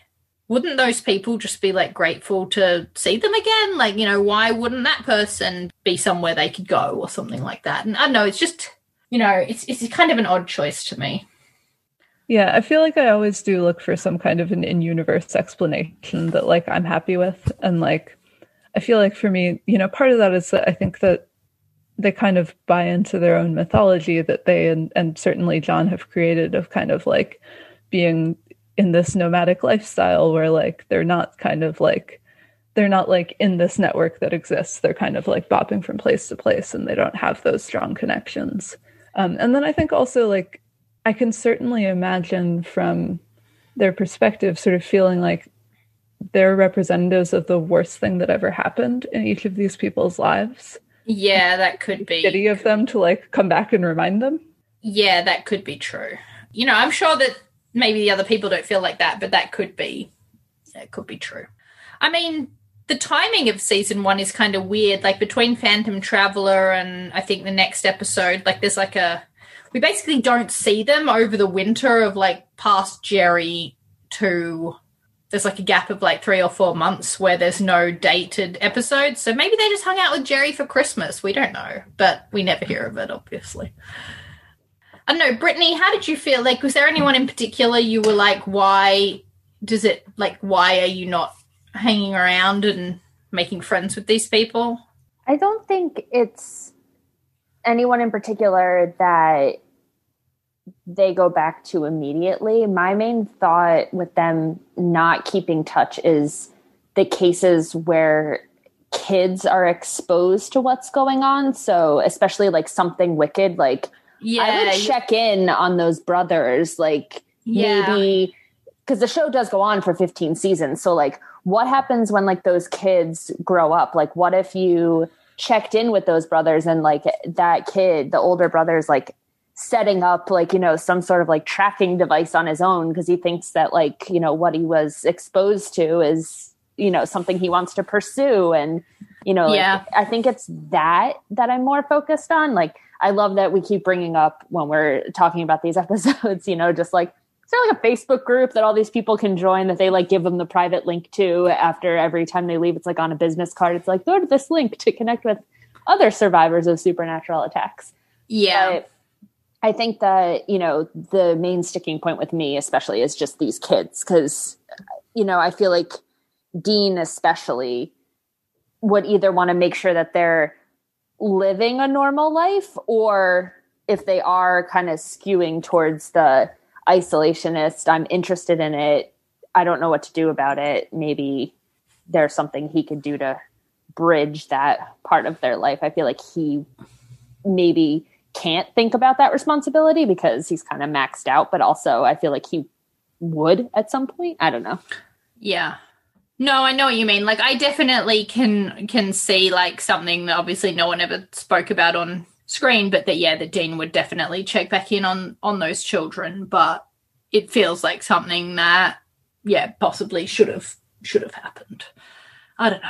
wouldn't those people just be like grateful to see them again? Like, you know, why wouldn't that person be somewhere they could go or something like that? And I don't know, it's just, you know, it's it's kind of an odd choice to me. Yeah, I feel like I always do look for some kind of an in-universe explanation that, like, I'm happy with. And, like, I feel like for me, you know, part of that is that I think that they kind of buy into their own mythology that they and, and certainly John have created of kind of, like, being in this nomadic lifestyle where, like, they're not kind of, like, they're not, like, in this network that exists. They're kind of, like, bopping from place to place, and they don't have those strong connections. Um, and then I think also, like, I can certainly imagine from their perspective sort of feeling like they're representatives of the worst thing that ever happened in each of these people's lives. Yeah, that could be. Shitty of them to, like, come back and remind them. Yeah, that could be true. You know, I'm sure that maybe the other people don't feel like that, but that could be, that could be true. I mean, the timing of season one is kind of weird. Like, between Phantom Traveler and I think the next episode, like, there's like a, we basically don't see them over the winter of, like, past Jerry to, there's like a gap of like three or four months where there's no dated episodes. So maybe they just hung out with Jerry for Christmas. We don't know, but we never hear of it, obviously. I don't know, Brittany, how did you feel? Like, was there anyone in particular you were like, why does it, like, why are you not hanging around and making friends with these people? I don't think it's anyone in particular that they go back to immediately. My main thought with them not keeping touch is the cases where kids are exposed to what's going on. So especially like Something Wicked, like yeah, I would check in on those brothers, like yeah. maybe because the show does go on for fifteen seasons. So like what happens when like those kids grow up? Like what if you checked in with those brothers and like that kid, the older brother's like setting up like, you know, some sort of like tracking device on his own because he thinks that like, you know, what he was exposed to is, you know, something he wants to pursue. And, you know, like, yeah. I think it's that that I'm more focused on. Like, I love that we keep bringing up when we're talking about these episodes, you know, just like, is there like a Facebook group that all these people can join that they like give them the private link to after every time they leave? It's like on a business card. It's like, go to this link to connect with other survivors of supernatural attacks. Yeah. But I think that, you know, the main sticking point with me especially is just these kids. Cause, you know, I feel like Dean especially would either want to make sure that they're living a normal life, or if they are kind of skewing towards the isolationist, I'm interested in it, I don't know what to do about it, maybe there's something he could do to bridge that part of their life. I feel like he maybe can't think about that responsibility because he's kind of maxed out, but also I feel like he would at some point. I don't know. Yeah. No, I know what you mean. Like, I definitely can can see like something that obviously no one ever spoke about on screen, but that yeah, the Dean would definitely check back in on on those children. But it feels like something that yeah, possibly should have should have happened. I don't know.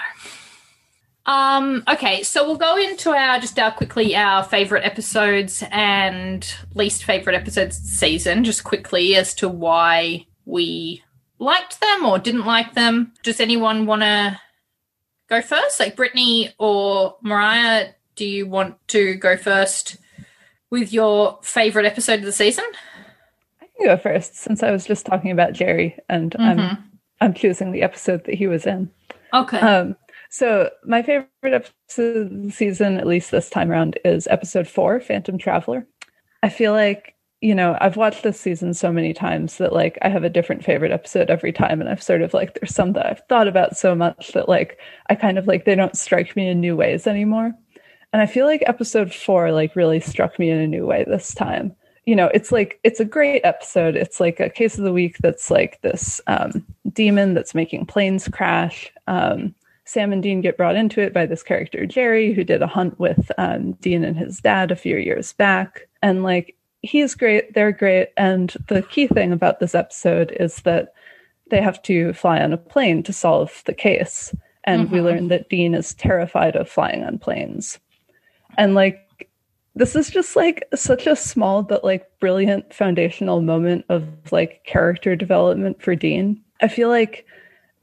Um, okay, so we'll go into our just our quickly our favourite episodes and least favourite episodes of the season, just quickly as to why we liked them or didn't like them. Does anyone want to go first? Like Brittany or Mariah, do you want to go first with your favourite episode of the season? I can go first since I was just talking about Jerry and mm-hmm. I'm I'm choosing the episode that he was in. Okay. Um, so my favorite episode of the season, at least this time around, is episode four, Phantom Traveler. I feel like, you know, I've watched this season so many times that, like, I have a different favorite episode every time. And I've sort of, like, there's some that I've thought about so much that, like, I kind of, like, they don't strike me in new ways anymore. And I feel like episode four, like, really struck me in a new way this time. You know, it's, like, it's a great episode. It's, like, a case of the week that's, like, this um, demon that's making planes crash. Um Sam and Dean get brought into it by this character, Jerry, who did a hunt with um, Dean and his dad a few years back. And, like, he's great, they're great. And the key thing about this episode is that they have to fly on a plane to solve the case. And mm-hmm. we learn that Dean is terrified of flying on planes. And, like, this is just, like, such a small but, like, brilliant foundational moment of, like, character development for Dean. I feel like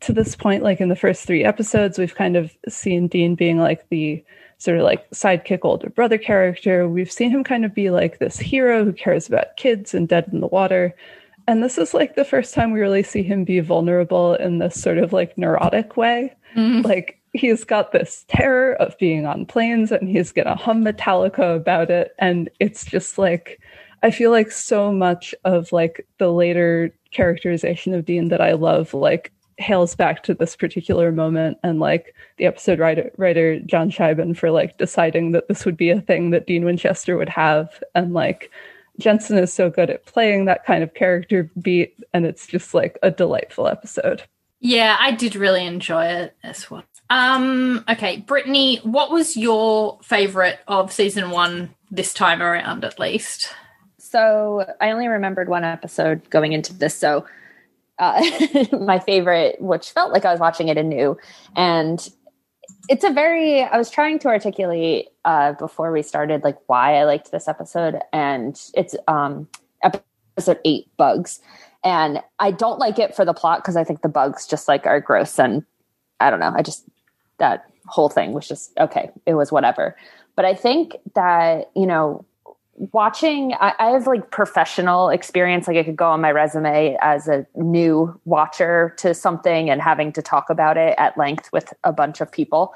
to this point, like in the first three episodes, we've kind of seen Dean being like the sort of like sidekick older brother character. We've seen him kind of be like this hero who cares about kids and Dead in the Water. And this is like the first time we really see him be vulnerable in this sort of like neurotic way. Mm. Like he's got this terror of being on planes and he's going to hum Metallica about it. And it's just like, I feel like so much of like the later characterization of Dean that I love, like hails back to this particular moment, and like the episode writer, writer John Scheiben for like deciding that this would be a thing that Dean Winchester would have. And like Jensen is so good at playing that kind of character beat, and it's just like a delightful episode. Yeah, I did really enjoy it as well. Um, okay, Brittany, what was your favorite of season one this time around, at least? So I only remembered one episode going into this. So uh, my favorite, which felt like I was watching it anew, and it's a very, I was trying to articulate uh, before we started, like why I liked this episode, and it's um, episode eight, Bugs. And I don't like it for the plot because I think the bugs just like are gross, and I don't know. I just, that whole thing was just, okay, it was whatever. But I think that, you know, watching, I, I have like professional experience. Like I could go on my resume as a new watcher to something and having to talk about it at length with a bunch of people.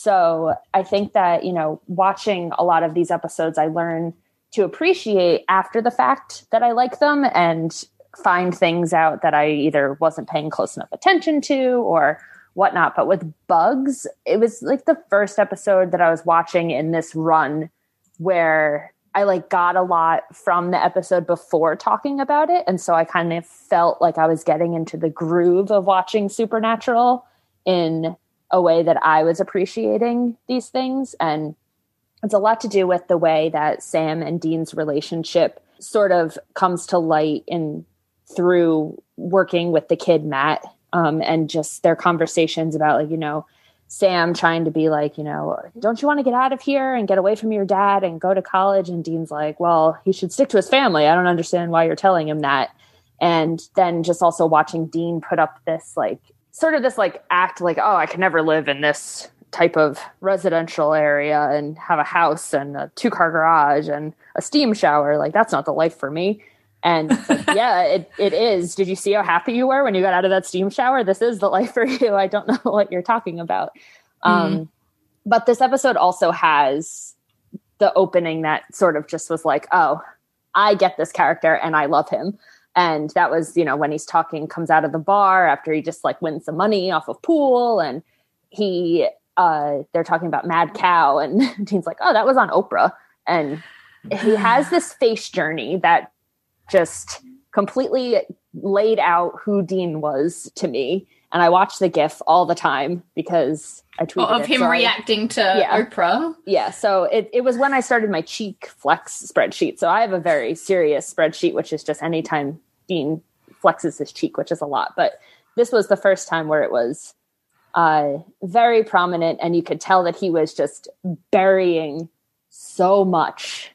So I think that, you know, watching a lot of these episodes, I learn to appreciate after the fact that I like them and find things out that I either wasn't paying close enough attention to or whatnot. But with Bugs, it was like the first episode that I was watching in this run where I like got a lot from the episode before talking about it. And so I kind of felt like I was getting into the groove of watching Supernatural in a way that I was appreciating these things. And it's a lot to do with the way that Sam and Dean's relationship sort of comes to light in through working with the kid, Matt, um, and just their conversations about, like, you know, Sam trying to be like, you know, don't you want to get out of here and get away from your dad and go to college? And Dean's like, well, he should stick to his family. I don't understand why you're telling him that. And then just also watching Dean put up this, like, sort of this, like, act like, oh, I can never live in this type of residential area and have a house and a two-car garage and a steam shower. Like, that's not the life for me. And like, yeah, it, it is. Did you see how happy you were when you got out of that steam shower? This is the life for you. I don't know what you're talking about. Mm. Um, but this episode also has the opening that sort of just was like, oh, I get this character and I love him. And that was, you know, when he's talking, comes out of the bar after he just like wins the money off of pool. And he, uh, they're talking about Mad Cow. And Dean's like, oh, that was on Oprah. And he has this face journey that just completely laid out who Dean was to me. And I watch the GIF all the time because I tweeted oh, of it, him so reacting I, to yeah. Oprah. Yeah. So it, it was when I started my cheek flex spreadsheet. So I have a very serious spreadsheet, which is just anytime Dean flexes his cheek, which is a lot. But this was the first time where it was uh, very prominent. And you could tell that he was just burying so much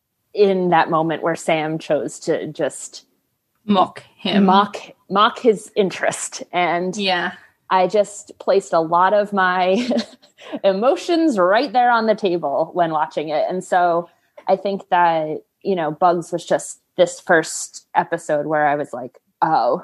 in that moment where Sam chose to just mock him, mock, mock his interest. And yeah, I just placed a lot of my emotions right there on the table when watching it. And so I think that, you know, Bugs was just this first episode where I was like, oh,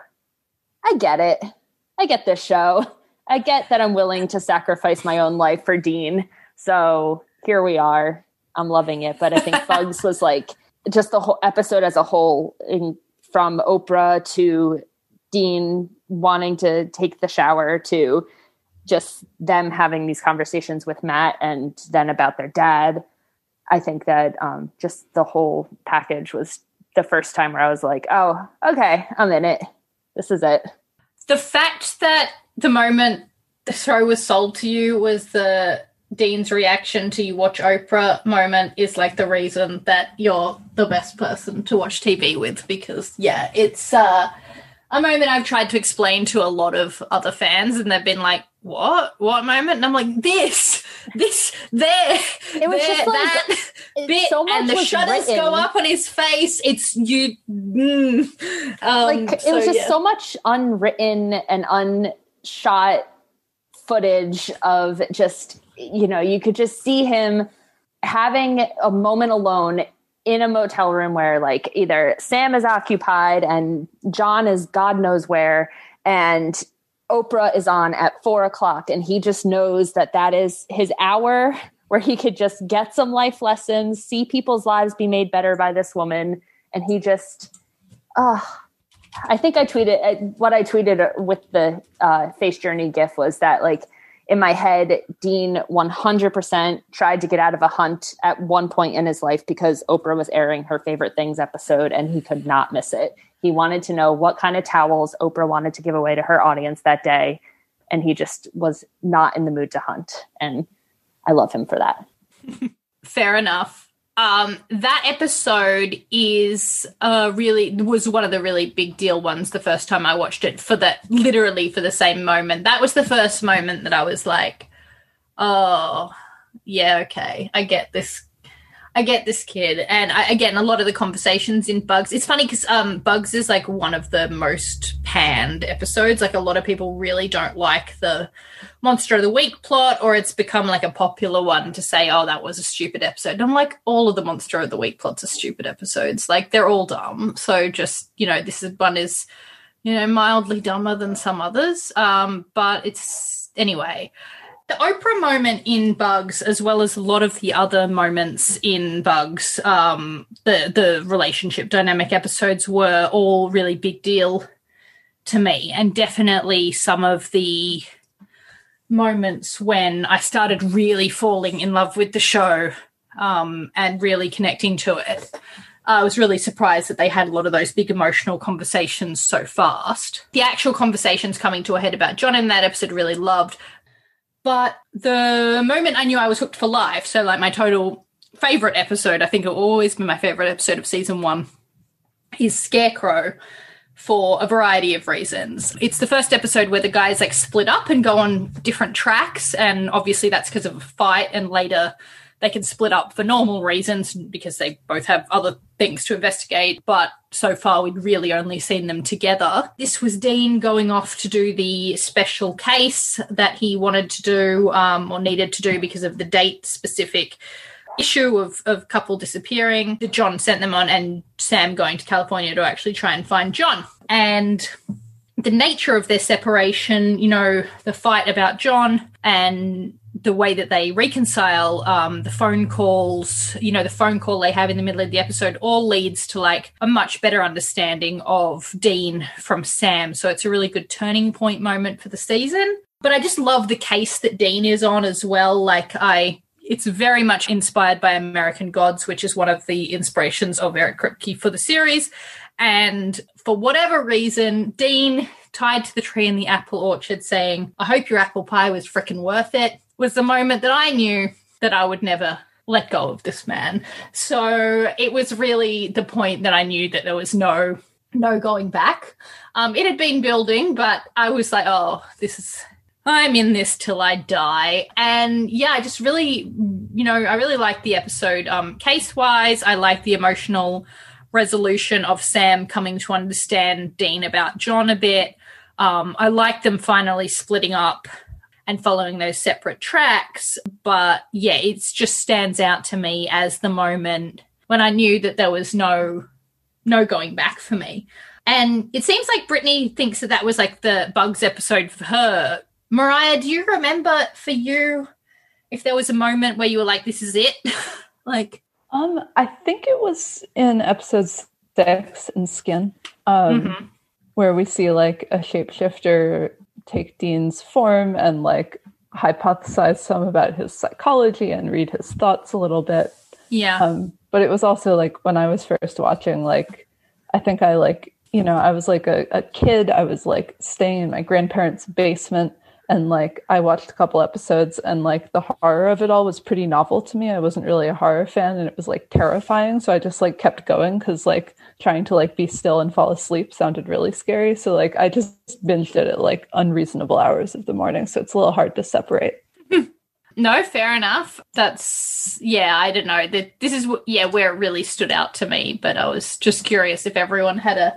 I get it. I get this show. I get that I'm willing to sacrifice my own life for Dean. So here we are. I'm loving it. But I think Bugs was like just the whole episode as a whole, in, from Oprah to Dean wanting to take the shower to just them having these conversations with Matt and then about their dad. I think that um, just the whole package was the first time where I was like, oh, okay, I'm in it. This is it. The fact that the moment the show was sold to you was the Dean's reaction to you watch Oprah moment is like the reason that you're the best person to watch T V with, because yeah, it's uh, a moment I've tried to explain to a lot of other fans and they've been like, what? What moment? And I'm like, this, this, there, it was there, just like, that bit, so much and the was shutters written. go up on his face. It's you. Mm. Um, like, it so, was just yeah. so much unwritten and shot footage of just, you know, you could just see him having a moment alone in a motel room where like either Sam is occupied and John is God knows where, and Oprah is on at four o'clock, and he just knows that that is his hour where he could just get some life lessons, see people's lives be made better by this woman. And he just, oh, I think I tweeted what I tweeted with the uh, Face Journey gif was that like in my head, Dean one hundred percent tried to get out of a hunt at one point in his life because Oprah was airing her Favorite Things episode and he could not miss it. He wanted to know what kind of towels Oprah wanted to give away to her audience that day. And he just was not in the mood to hunt. And I love him for that. Fair enough. Um, that episode is uh, really was one of the really big deal ones the first time I watched it for that, literally for the same moment. That was the first moment that I was like, oh, yeah, okay, I get this. I get this kid. And I, again, a lot of the conversations in Bugs, it's funny because um, Bugs is like one of the most panned episodes. Like a lot of people really don't like the Monster of the Week plot, or it's become like a popular one to say, oh, that was a stupid episode. And I'm like, all of the Monster of the Week plots are stupid episodes. Like they're all dumb. So just, you know, this is one is, you know, mildly dumber than some others. Um, but it's, anyway. The Oprah moment in Bugs, as well as a lot of the other moments in Bugs, um, the the relationship dynamic episodes were all really big deal to me, and definitely some of the moments when I started really falling in love with the show um, and really connecting to it. I was really surprised that they had a lot of those big emotional conversations so fast. The actual conversations coming to a head about John in that episode really loved. But the moment I knew I was hooked for life, so like my total favourite episode, I think it will always be my favourite episode of season one, is Scarecrow for a variety of reasons. It's the first episode where the guys like split up and go on different tracks, and obviously that's because of a fight, and later they can split up for normal reasons because they both have other things to investigate, but so far we'd really only seen them together. This was Dean going off to do the special case that he wanted to do um, or needed to do because of the date-specific issue of, of couple disappearing. John sent them on, and Sam going to California to actually try and find John. And the nature of their separation, you know, the fight about John and the way that they reconcile, um, the phone calls, you know, the phone call they have in the middle of the episode all leads to like a much better understanding of Dean from Sam. So it's a really good turning point moment for the season. But I just love the case that Dean is on as well. Like I, it's very much inspired by American Gods, which is one of the inspirations of Eric Kripke for the series. And for whatever reason, Dean tied to the tree in the apple orchard saying, I hope your apple pie was frickin' worth it, was the moment that I knew that I would never let go of this man. So it was really the point that I knew that there was no no going back. Um, it had been building, but I was like, oh, this is, I'm in this till I die. And yeah, I just really, you know, I really liked the episode. Um, case-wise, I liked the emotional resolution of Sam coming to understand Dean about John a bit. Um, I liked them finally splitting up and following those separate tracks. But yeah, it just stands out to me as the moment when I knew that there was no no going back for me. And it seems like Brittany thinks that that was like the Bugs episode for her. Mariah, do you remember for you if there was a moment where you were like, this is it? like, um, I think it was in episode six in Skin, um, mm-hmm. where we see like a shapeshifter take Dean's form and like hypothesize some about his psychology and read his thoughts a little bit. Yeah. Um, but it was also like when I was first watching, like, I think I like, you know, I was like a, a kid. I was like staying in my grandparents' basement, and like I watched a couple episodes, and like the horror of it all was pretty novel to me. I wasn't really a horror fan, and it was like terrifying. So I just like kept going because like trying to like be still and fall asleep sounded really scary. So like I just binged it at like unreasonable hours of the morning. So it's a little hard to separate. No, fair enough. That's, yeah, I don't know. This is, yeah, where it really stood out to me. But I was just curious if everyone had a,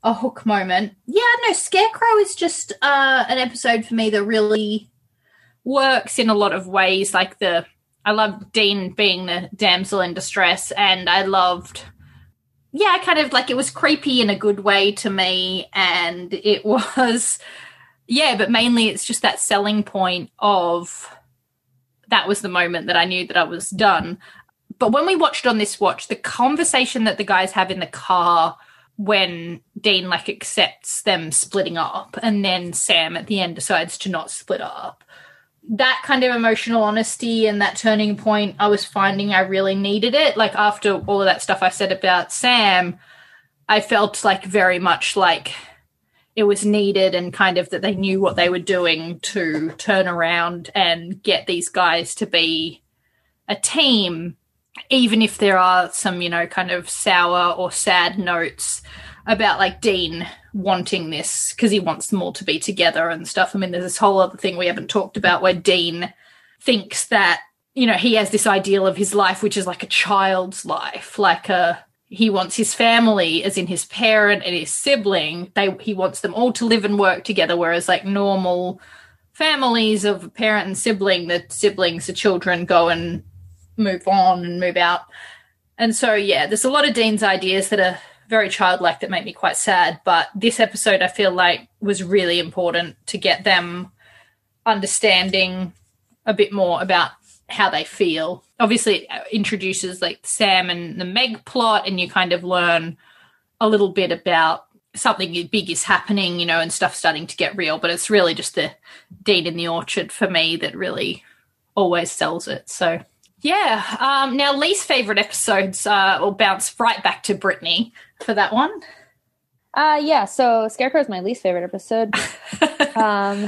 a hook moment. Yeah, no, Scarecrow is just uh, an episode for me that really works in a lot of ways. Like the, I loved Dean being the damsel in distress, and I loved, yeah, kind of like it was creepy in a good way to me, and it was, yeah, but mainly it's just that selling point of that was the moment that I knew that I was done. But when we watched on this watch, the conversation that the guys have in the car when Dean like accepts them splitting up and then Sam at the end decides to not split up, that kind of emotional honesty and that turning point, I was finding I really needed it. Like after all of that stuff I said about Sam, I felt like very much like it was needed and kind of that they knew what they were doing to turn around and get these guys to be a team, even if there are some, you know, kind of sour or sad notes about like Dean wanting this because he wants them all to be together and stuff. I mean, there's this whole other thing we haven't talked about where Dean thinks that, you know, he has this ideal of his life, which is like a child's life, like a, he wants his family, as in his parent and his sibling. They, he wants them all to live and work together, whereas like normal families of a parent and sibling, the siblings, the children go and move on and move out. And so, yeah, there's a lot of Dean's ideas that are very childlike that make me quite sad. But this episode, I feel like, was really important to get them understanding a bit more about how they feel. Obviously, it introduces like Sam and the Meg plot, and you kind of learn a little bit about something big is happening, you know, and stuff starting to get real. But it's really just the Dean in the orchard for me that really always sells it. So, yeah. Um, now, least favourite episodes, uh, will bounce right back to Brittany for that one. Uh, yeah, so Scarecrow is my least favorite episode. um,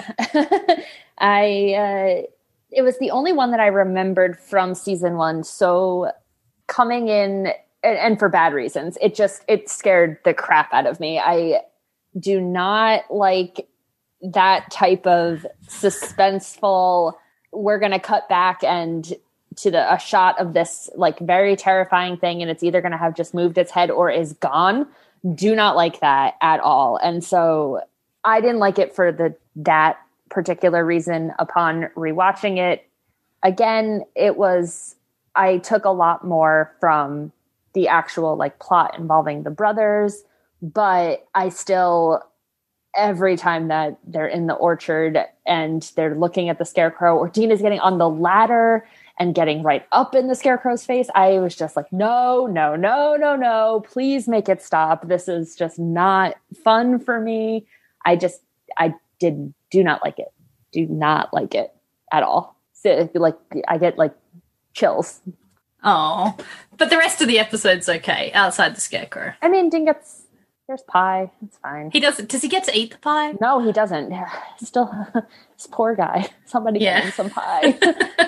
I uh, it was the only one that I remembered from season one. So coming in, and, and for bad reasons, it just it scared the crap out of me. I do not like that type of suspenseful. We're gonna cut back and to the a shot of this like very terrifying thing, and it's either going to have just moved its head or is gone. Do not like that at all. And so I didn't like it for the that particular reason. Upon rewatching it again, it was I took a lot more from the actual like plot involving the brothers, but I still, every time that they're in the orchard and they're looking at the Scarecrow, or Dean is getting on the ladder and getting right up in the Scarecrow's face, I was just like, no, no, no, no, no, please make it stop. This is just not fun for me. I just, I did, do not like it. Do not like it at all. So, like, I get like chills. Oh, but the rest of the episode's okay outside the Scarecrow. I mean, Dean gets, there's pie. It's fine. He doesn't, does he get to eat the pie? No, he doesn't. Still, this poor guy. Somebody Yeah. give him some pie.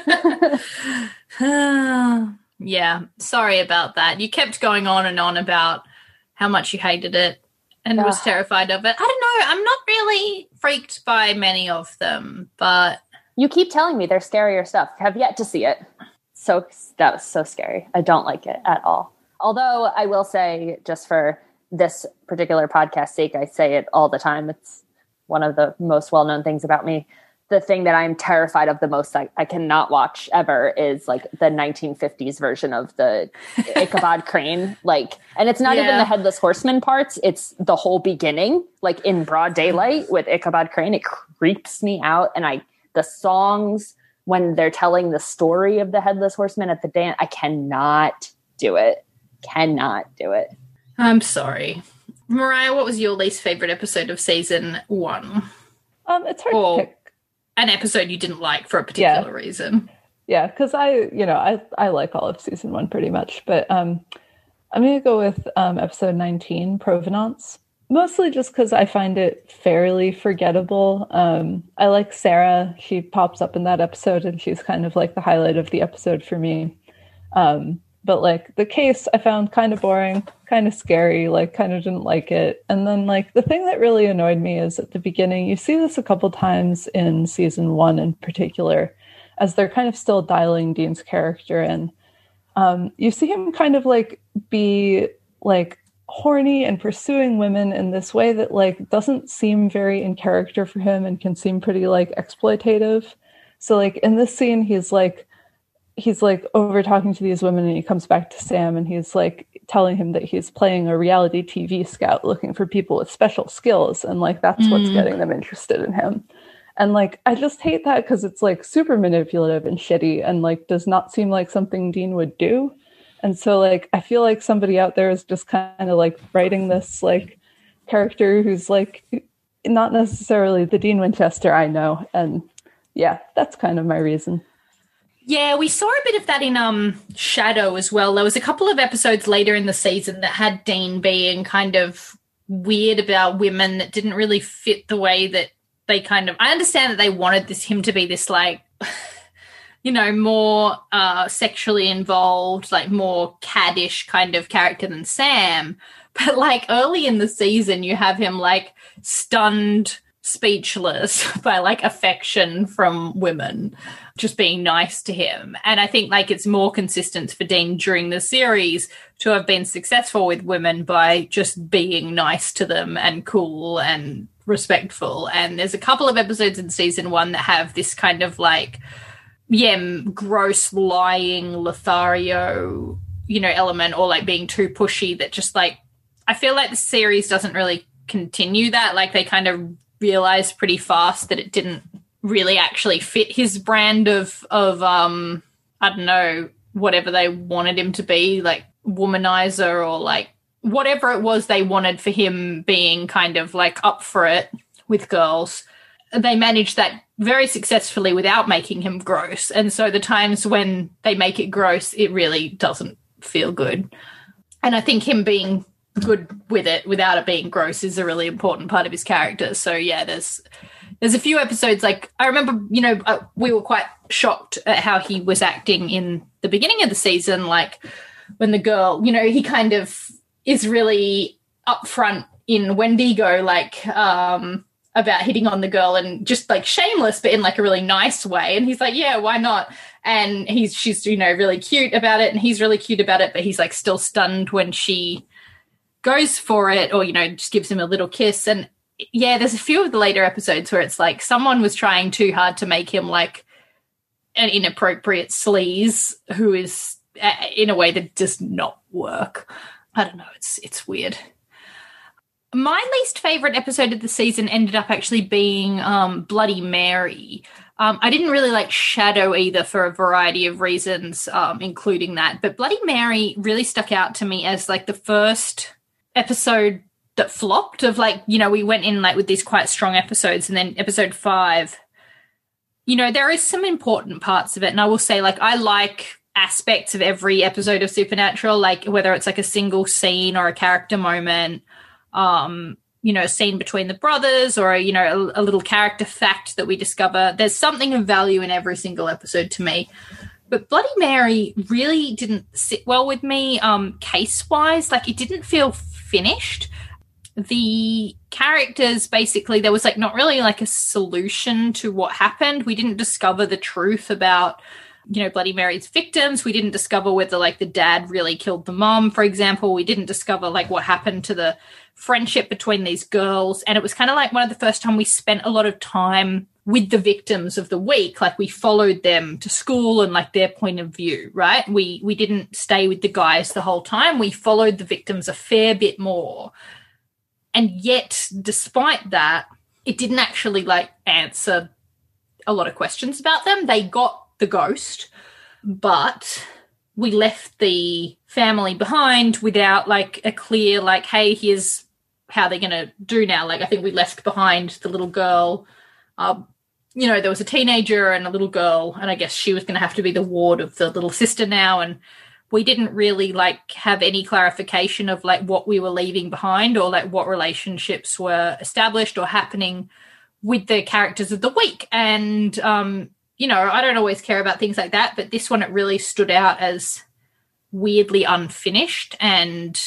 Yeah, sorry about that. You kept going on and on about how much you hated it and was Ugh. terrified of it. I don't know. I'm not really freaked by many of them, but You keep telling me there's scarier stuff. Have yet to see it. So that was so scary. I don't like it at all. Although I will say, just for this particular podcast sake, I say it all the time. It's one of the most well-known things about me. The thing that I'm terrified of the most, I, I cannot watch ever, is like the nineteen fifties version of the Ichabod Crane. Like, and it's not Yeah. even the Headless Horseman parts. It's the whole beginning, like in broad daylight with Ichabod Crane. It creeps me out. And I, the songs when they're telling the story of the Headless Horseman at the dance, I cannot do it. Cannot do it. I'm sorry. Mariah, what was your least favorite episode of season one? Um, it's hard Or to pick. an episode you didn't like for a particular Yeah. reason? Yeah, because I, you know, I I like all of season one pretty much, but um, I'm gonna go with um episode nineteen, Provenance. Mostly just because I find it fairly forgettable. Um, I like Sarah. She pops up in that episode, and she's kind of like the highlight of the episode for me. Um, but like the case, I found kind of boring, kind of scary. Like, kind of didn't like it. And then like the thing that really annoyed me is at the beginning. You see this a couple times in season one in particular, as they're kind of still dialing Dean's character in. Um, you see him kind of like be like horny and pursuing women in this way that like doesn't seem very in character for him and can seem pretty like exploitative. So like in this scene, he's like, he's like over talking to these women and he comes back to Sam and he's like telling him that he's playing a reality T V scout looking for people with special skills. And like, that's mm. what's getting them interested in him. And like, I just hate that because it's like super manipulative and shitty and like does not seem like something Dean would do. And so like, I feel like somebody out there is just kind of like writing this like character who's like not necessarily the Dean Winchester I know. And yeah, that's kind of my reason. Yeah, we saw a bit of that in um Shadow as well. There was a couple of episodes later in the season that had Dean being kind of weird about women that didn't really fit the way that they kind of, I understand that they wanted this him to be this like, you know, more uh, sexually involved, like more caddish kind of character than Sam. But like early in the season, you have him like stunned, speechless by like affection from women just being nice to him. And I think like it's more consistent for Dean during the series to have been successful with women by just being nice to them and cool and respectful. And there's a couple of episodes in season one that have this kind of like, yeah, gross lying Lothario, you know, element or like being too pushy that just like, I feel like the series doesn't really continue that. Like they kind of realized pretty fast that it didn't really actually fit his brand of, of um, I don't know, whatever they wanted him to be, like womanizer or like whatever it was they wanted for him being kind of like up for it with girls. They managed that very successfully without making him gross. And so the times when they make it gross, it really doesn't feel good. And I think him being good with it without it being gross is a really important part of his character. So yeah, there's there's a few episodes, like I remember, you know, uh, we were quite shocked at how he was acting in the beginning of the season, like when the girl, you know, he kind of is really upfront in Wendigo, like um about hitting on the girl and just like shameless, but in like a really nice way. And he's like, yeah, why not? And he's, she's, you know, really cute about it and he's really cute about it, but he's like still stunned when she goes for it or, you know, just gives him a little kiss. And yeah, there's a few of the later episodes where it's like someone was trying too hard to make him like an inappropriate sleaze who is uh, in a way that does not work. I don't know. It's, it's weird. My least favourite episode of the season ended up actually being um, Bloody Mary. Um, I didn't really like Shadow either for a variety of reasons, um, including that. But Bloody Mary really stuck out to me as like the first episode that flopped of like, you know, we went in like with these quite strong episodes and then episode five, you know, there is some important parts of it. And I will say like I like aspects of every episode of Supernatural, like whether it's like a single scene or a character moment, um you know, a scene between the brothers or you know a, a little character fact that we discover. There's something of value in every single episode to me, but Bloody Mary really didn't sit well with me um case wise. Like it didn't feel finished. The characters, basically there was like not really like a solution to what happened. We didn't discover the truth about, you know, Bloody Mary's victims. We didn't discover whether like the dad really killed the mom, for example. We didn't discover like what happened to the friendship between these girls. And it was kind of like one of the first time we spent a lot of time with the victims of the week. Like we followed them to school and like their point of view, right? We we didn't stay with the guys the whole time. We followed the victims a fair bit more. And yet, despite that, it didn't actually like answer a lot of questions about them. They got the ghost, but we left the family behind without like a clear like, hey, here's how they're going to do now. Like I think we left behind the little girl. Um, you know, there was a teenager and a little girl, and I guess she was going to have to be the ward of the little sister now. And we didn't really like have any clarification of like what we were leaving behind or like what relationships were established or happening with the characters of the week. And, um, you know, I don't always care about things like that, but this one, it really stood out as weirdly unfinished and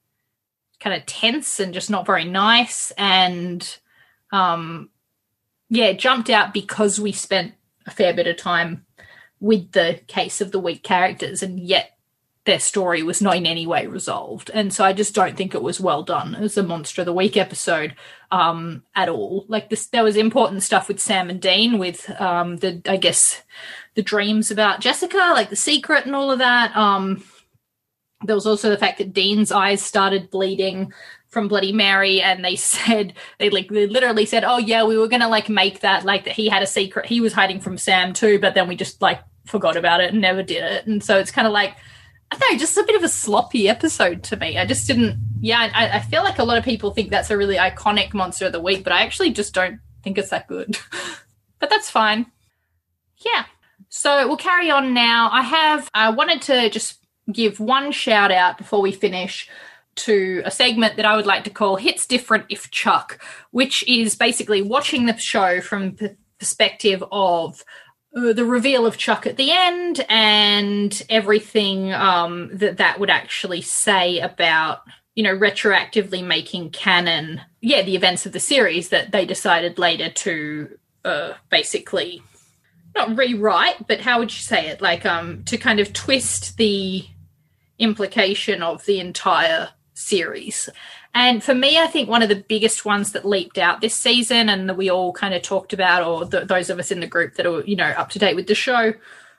kind of tense and just not very nice. And, um, yeah, it jumped out because we spent a fair bit of time with the case of the week characters, and yet their story was not in any way resolved. And so I just don't think it was well done as a Monster of the Week episode um, at all. Like this, there was important stuff with Sam and Dean with um, the, I guess, the dreams about Jessica, like the secret and all of that. Um, there was also the fact that Dean's eyes started bleeding from Bloody Mary, and they said, they like they literally said, oh yeah, we were going to like make that, like that he had a secret, he was hiding from Sam too, but then we just like forgot about it and never did it. And so it's kind of like, I don't know, just a bit of a sloppy episode to me. I just didn't, yeah, I, I feel like a lot of people think that's a really iconic Monster of the Week, but I actually just don't think it's that good. But that's fine. Yeah. So we'll carry on now. I have, I wanted to just give one shout out before we finish to a segment that I would like to call Hits Different If Chuck, which is basically watching the show from the perspective of uh, the reveal of Chuck at the end and everything um, that that would actually say about, you know, retroactively making canon, yeah, the events of the series that they decided later to uh, basically not rewrite, but how would you say it? Like um, to kind of twist the implication of the entire series. And for me, I think one of the biggest ones that leaped out this season and that we all kind of talked about, or th- those of us in the group that are, you know, up to date with the show,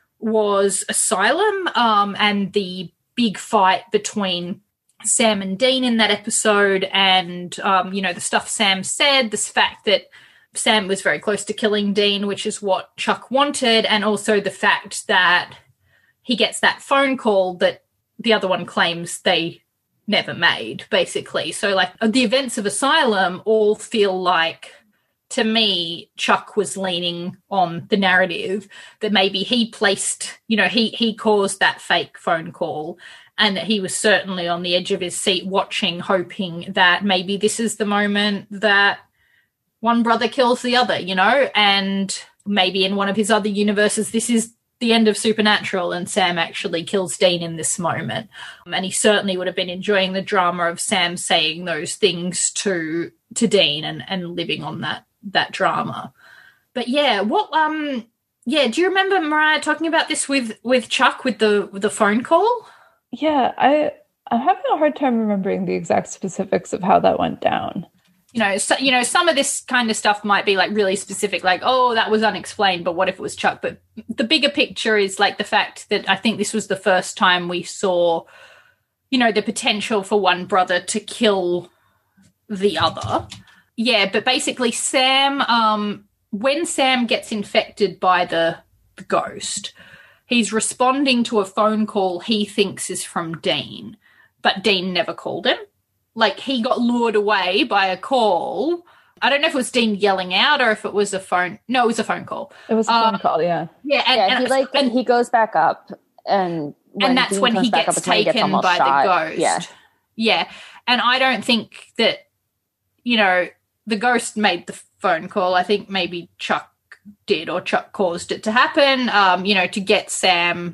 was Asylum um, and the big fight between Sam and Dean in that episode, and, um, you know, the stuff Sam said, this fact that Sam was very close to killing Dean, which is what Chuck wanted, and also the fact that he gets that phone call that the other one claims they never made, basically. So, like, the events of Asylum all feel like, to me, Chuck was leaning on the narrative that maybe he placed, you know, he he caused that fake phone call, and that he was certainly on the edge of his seat watching, hoping that maybe this is the moment that one brother kills the other, you know, and maybe in one of his other universes, this is the end of Supernatural and Sam actually kills Dean in this moment. And he certainly would have been enjoying the drama of Sam saying those things to to Dean and, and living on that that drama. But yeah, what um yeah, do you remember Mariah talking about this with, with Chuck with the with the phone call? Yeah, I I'm having a hard time remembering the exact specifics of how that went down. You know, so, you know, some of this kind of stuff might be like really specific, like, oh, that was unexplained, but what if it was Chuck? But the bigger picture is like the fact that I think this was the first time we saw, you know, the potential for one brother to kill the other. Yeah, but basically Sam, um, when Sam gets infected by the, the ghost, he's responding to a phone call he thinks is from Dean, but Dean never called him. Like, he got lured away by a call. I don't know if it was Dean yelling out or if it was a phone. No, it was a phone call. It was a phone um, call, yeah. Yeah, and, yeah, he, and, like, and he goes back up, and when and that's Dean when he gets gets taken he gets by shot. the ghost. Yeah. Yeah, and I don't think that, you know, the ghost made the phone call. I think maybe Chuck did, or Chuck caused it to happen, um, you know, to get Sam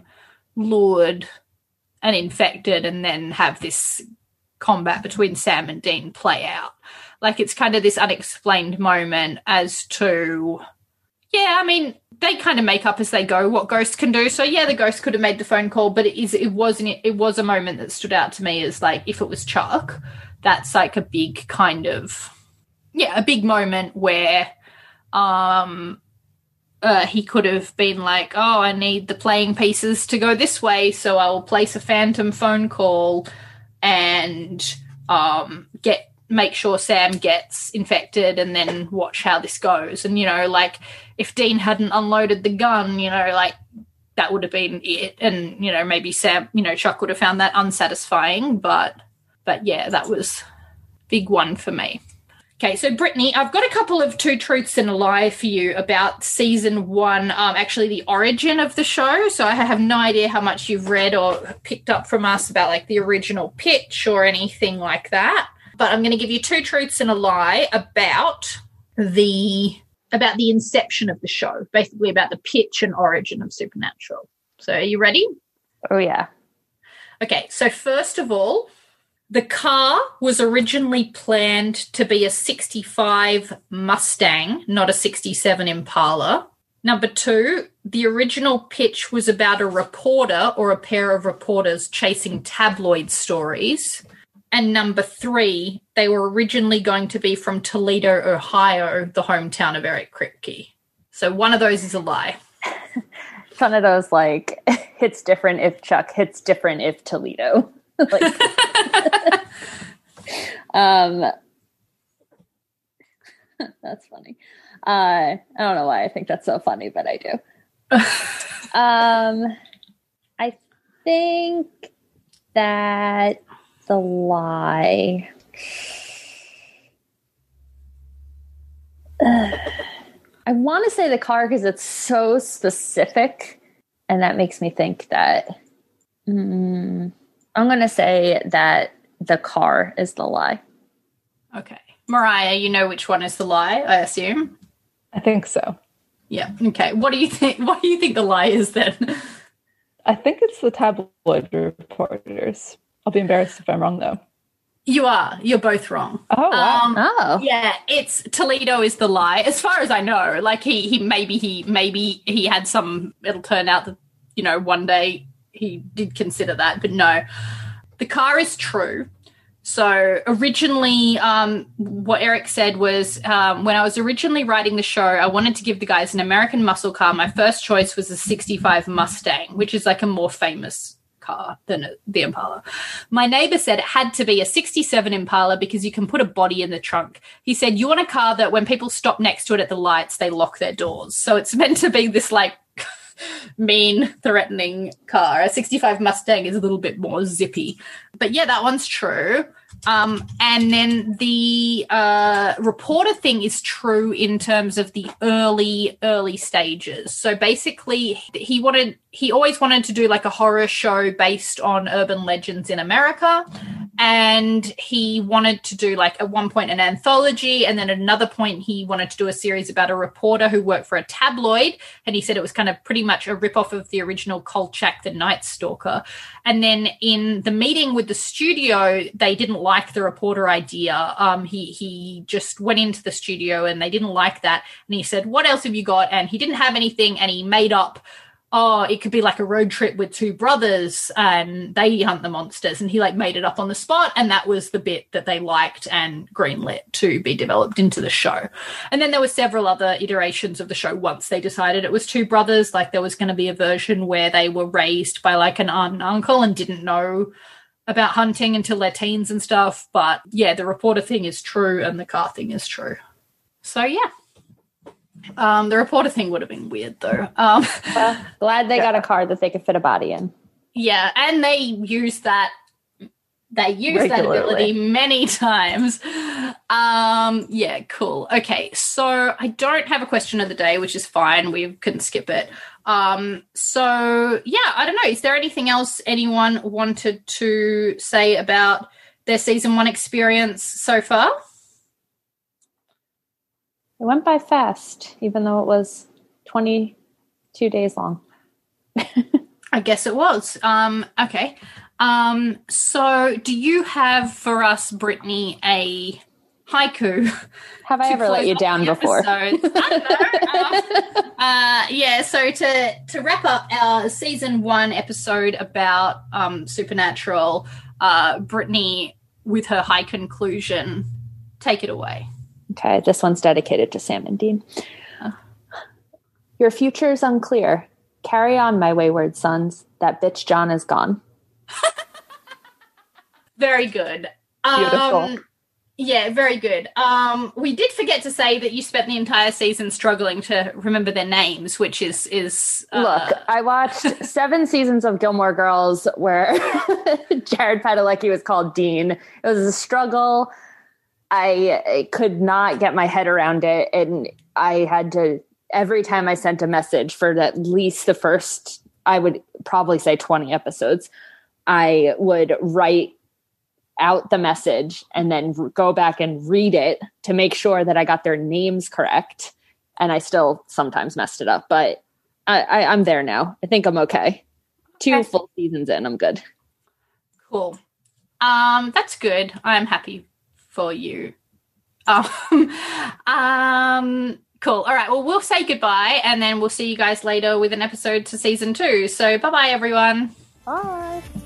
lured and infected and then have this combat between Sam and Dean play out. Like, it's kind of this unexplained moment as to, yeah, I mean, they kind of make up as they go what Ghost can do. So yeah, the Ghost could have made the phone call, but it is it wasn't it was a moment that stood out to me as like, if it was Chuck, that's like a big kind of yeah, a big moment where um uh, he could have been like, oh, I need the playing pieces to go this way, so I'll place a phantom phone call and um, get make sure Sam gets infected and then watch how this goes. And, you know, like, if Dean hadn't unloaded the gun, you know, like, that would have been it. And, you know, maybe Sam, you know, Chuck would have found that unsatisfying. But, but yeah, that was a big one for me. Okay, so Brittany, I've got a couple of two truths and a lie for you about season one, um, actually the origin of the show. So I have no idea how much you've read or picked up from us about like the original pitch or anything like that. But I'm going to give you two truths and a lie about the about the inception of the show, basically about the pitch and origin of Supernatural. So are you ready? Oh, yeah. Okay, so first of all, the car was originally planned to be a sixty-five Mustang, not a sixty-seven Impala. Number two, the original pitch was about a reporter or a pair of reporters chasing tabloid stories. And number three, they were originally going to be from Toledo, Ohio, the hometown of Eric Kripke. So one of those is a lie. It's one of those, like, hits different if Chuck, hits different if Toledo. like, um, that's funny. Uh, I don't know why I think that's so funny, but I do. um, I think that the lie. Uh, I want to say the car because it's so specific, and that makes me think that mm, I'm going to say that the car is the lie. Okay. Mariah, you know which one is the lie, I assume? I think so. Yeah. Okay. What do you think? What do you think the lie is then? I think it's the tabloid reporters. I'll be embarrassed if I'm wrong, though. You are. You're both wrong. Oh, wow. Um, Oh. Yeah, it's Toledo is the lie, as far as I know. Like he, he maybe he maybe he had some. It'll turn out that you know one day he did consider that, but no, the car is true. So originally, um, what Eric said was um, when I was originally writing the show, I wanted to give the guys an American muscle car. My first choice was a sixty-five Mustang, which is like a more famous car than the Impala. My neighbor said it had to be a sixty-seven Impala because you can put a body in the trunk. He said, you want a car that when people stop next to it at the lights, they lock their doors. So it's meant to be this like mean, threatening car. A sixty-five Mustang is a little bit more zippy. But yeah, that one's true. Um, and then the uh, reporter thing is true in terms of the early, early stages. So basically, he wanted, he always wanted to do like a horror show based on urban legends in America. And he wanted to do like at one point an anthology. And then at another point, he wanted to do a series about a reporter who worked for a tabloid. And he said it was kind of pretty much a ripoff of the original Kolchak the Night Stalker. And then in the meeting with the studio, they didn't like the reporter idea. Um, he he just went into the studio and they didn't like that. And he said, what else have you got? And he didn't have anything. And he made up, oh, it could be like a road trip with two brothers and they hunt the monsters. And he like made it up on the spot. And that was the bit that they liked and greenlit to be developed into the show. And then there were several other iterations of the show once they decided it was two brothers. Like there was going to be a version where they were raised by like an aunt and uncle and didn't know about hunting until their teens and stuff. But yeah, the reporter thing is true and the car thing is true. So yeah. Um, the reporter thing would have been weird, though. Um, well, glad they got a car that they could fit a body in. Yeah, and they used that. They used that ability many times. Um, yeah, cool. Okay, so I don't have a question of the day, which is fine. We can skip it. Um, so yeah, I don't know. Is there anything else anyone wanted to say about their season one experience so far? It went by fast, even though it was twenty-two days long. I guess it was. Um, okay. Um, so do you have for us, Brittany, a haiku? Have I ever let you down before? I don't know. um, uh, yeah, so to, to wrap up our season one episode about um, Supernatural, uh, Brittany, with her high conclusion, take it away. Okay, this one's dedicated to Sam and Dean. Oh. Your future's unclear. Carry on, my wayward sons. That bitch John is gone. Very good. Beautiful. Um, yeah, very good. Um, we did forget to say that you spent the entire season struggling to remember their names, which is... is uh... Look, I watched seven seasons of Gilmore Girls where Jared Padalecki was called Dean. It was a struggle. I, I could not get my head around it. And I had to, every time I sent a message for at least the first, I would probably say twenty episodes, I would write out the message and then go back and read it to make sure that I got their names correct. And I still sometimes messed it up, but I, I, I'm there now. I think I'm okay. Two okay. full seasons in, I'm good. Cool. Um, that's good. I'm happy for you. Um, um, Cool. All right. Well, we'll say goodbye, and then we'll see you guys later with an episode to season two. So bye-bye, everyone. Bye.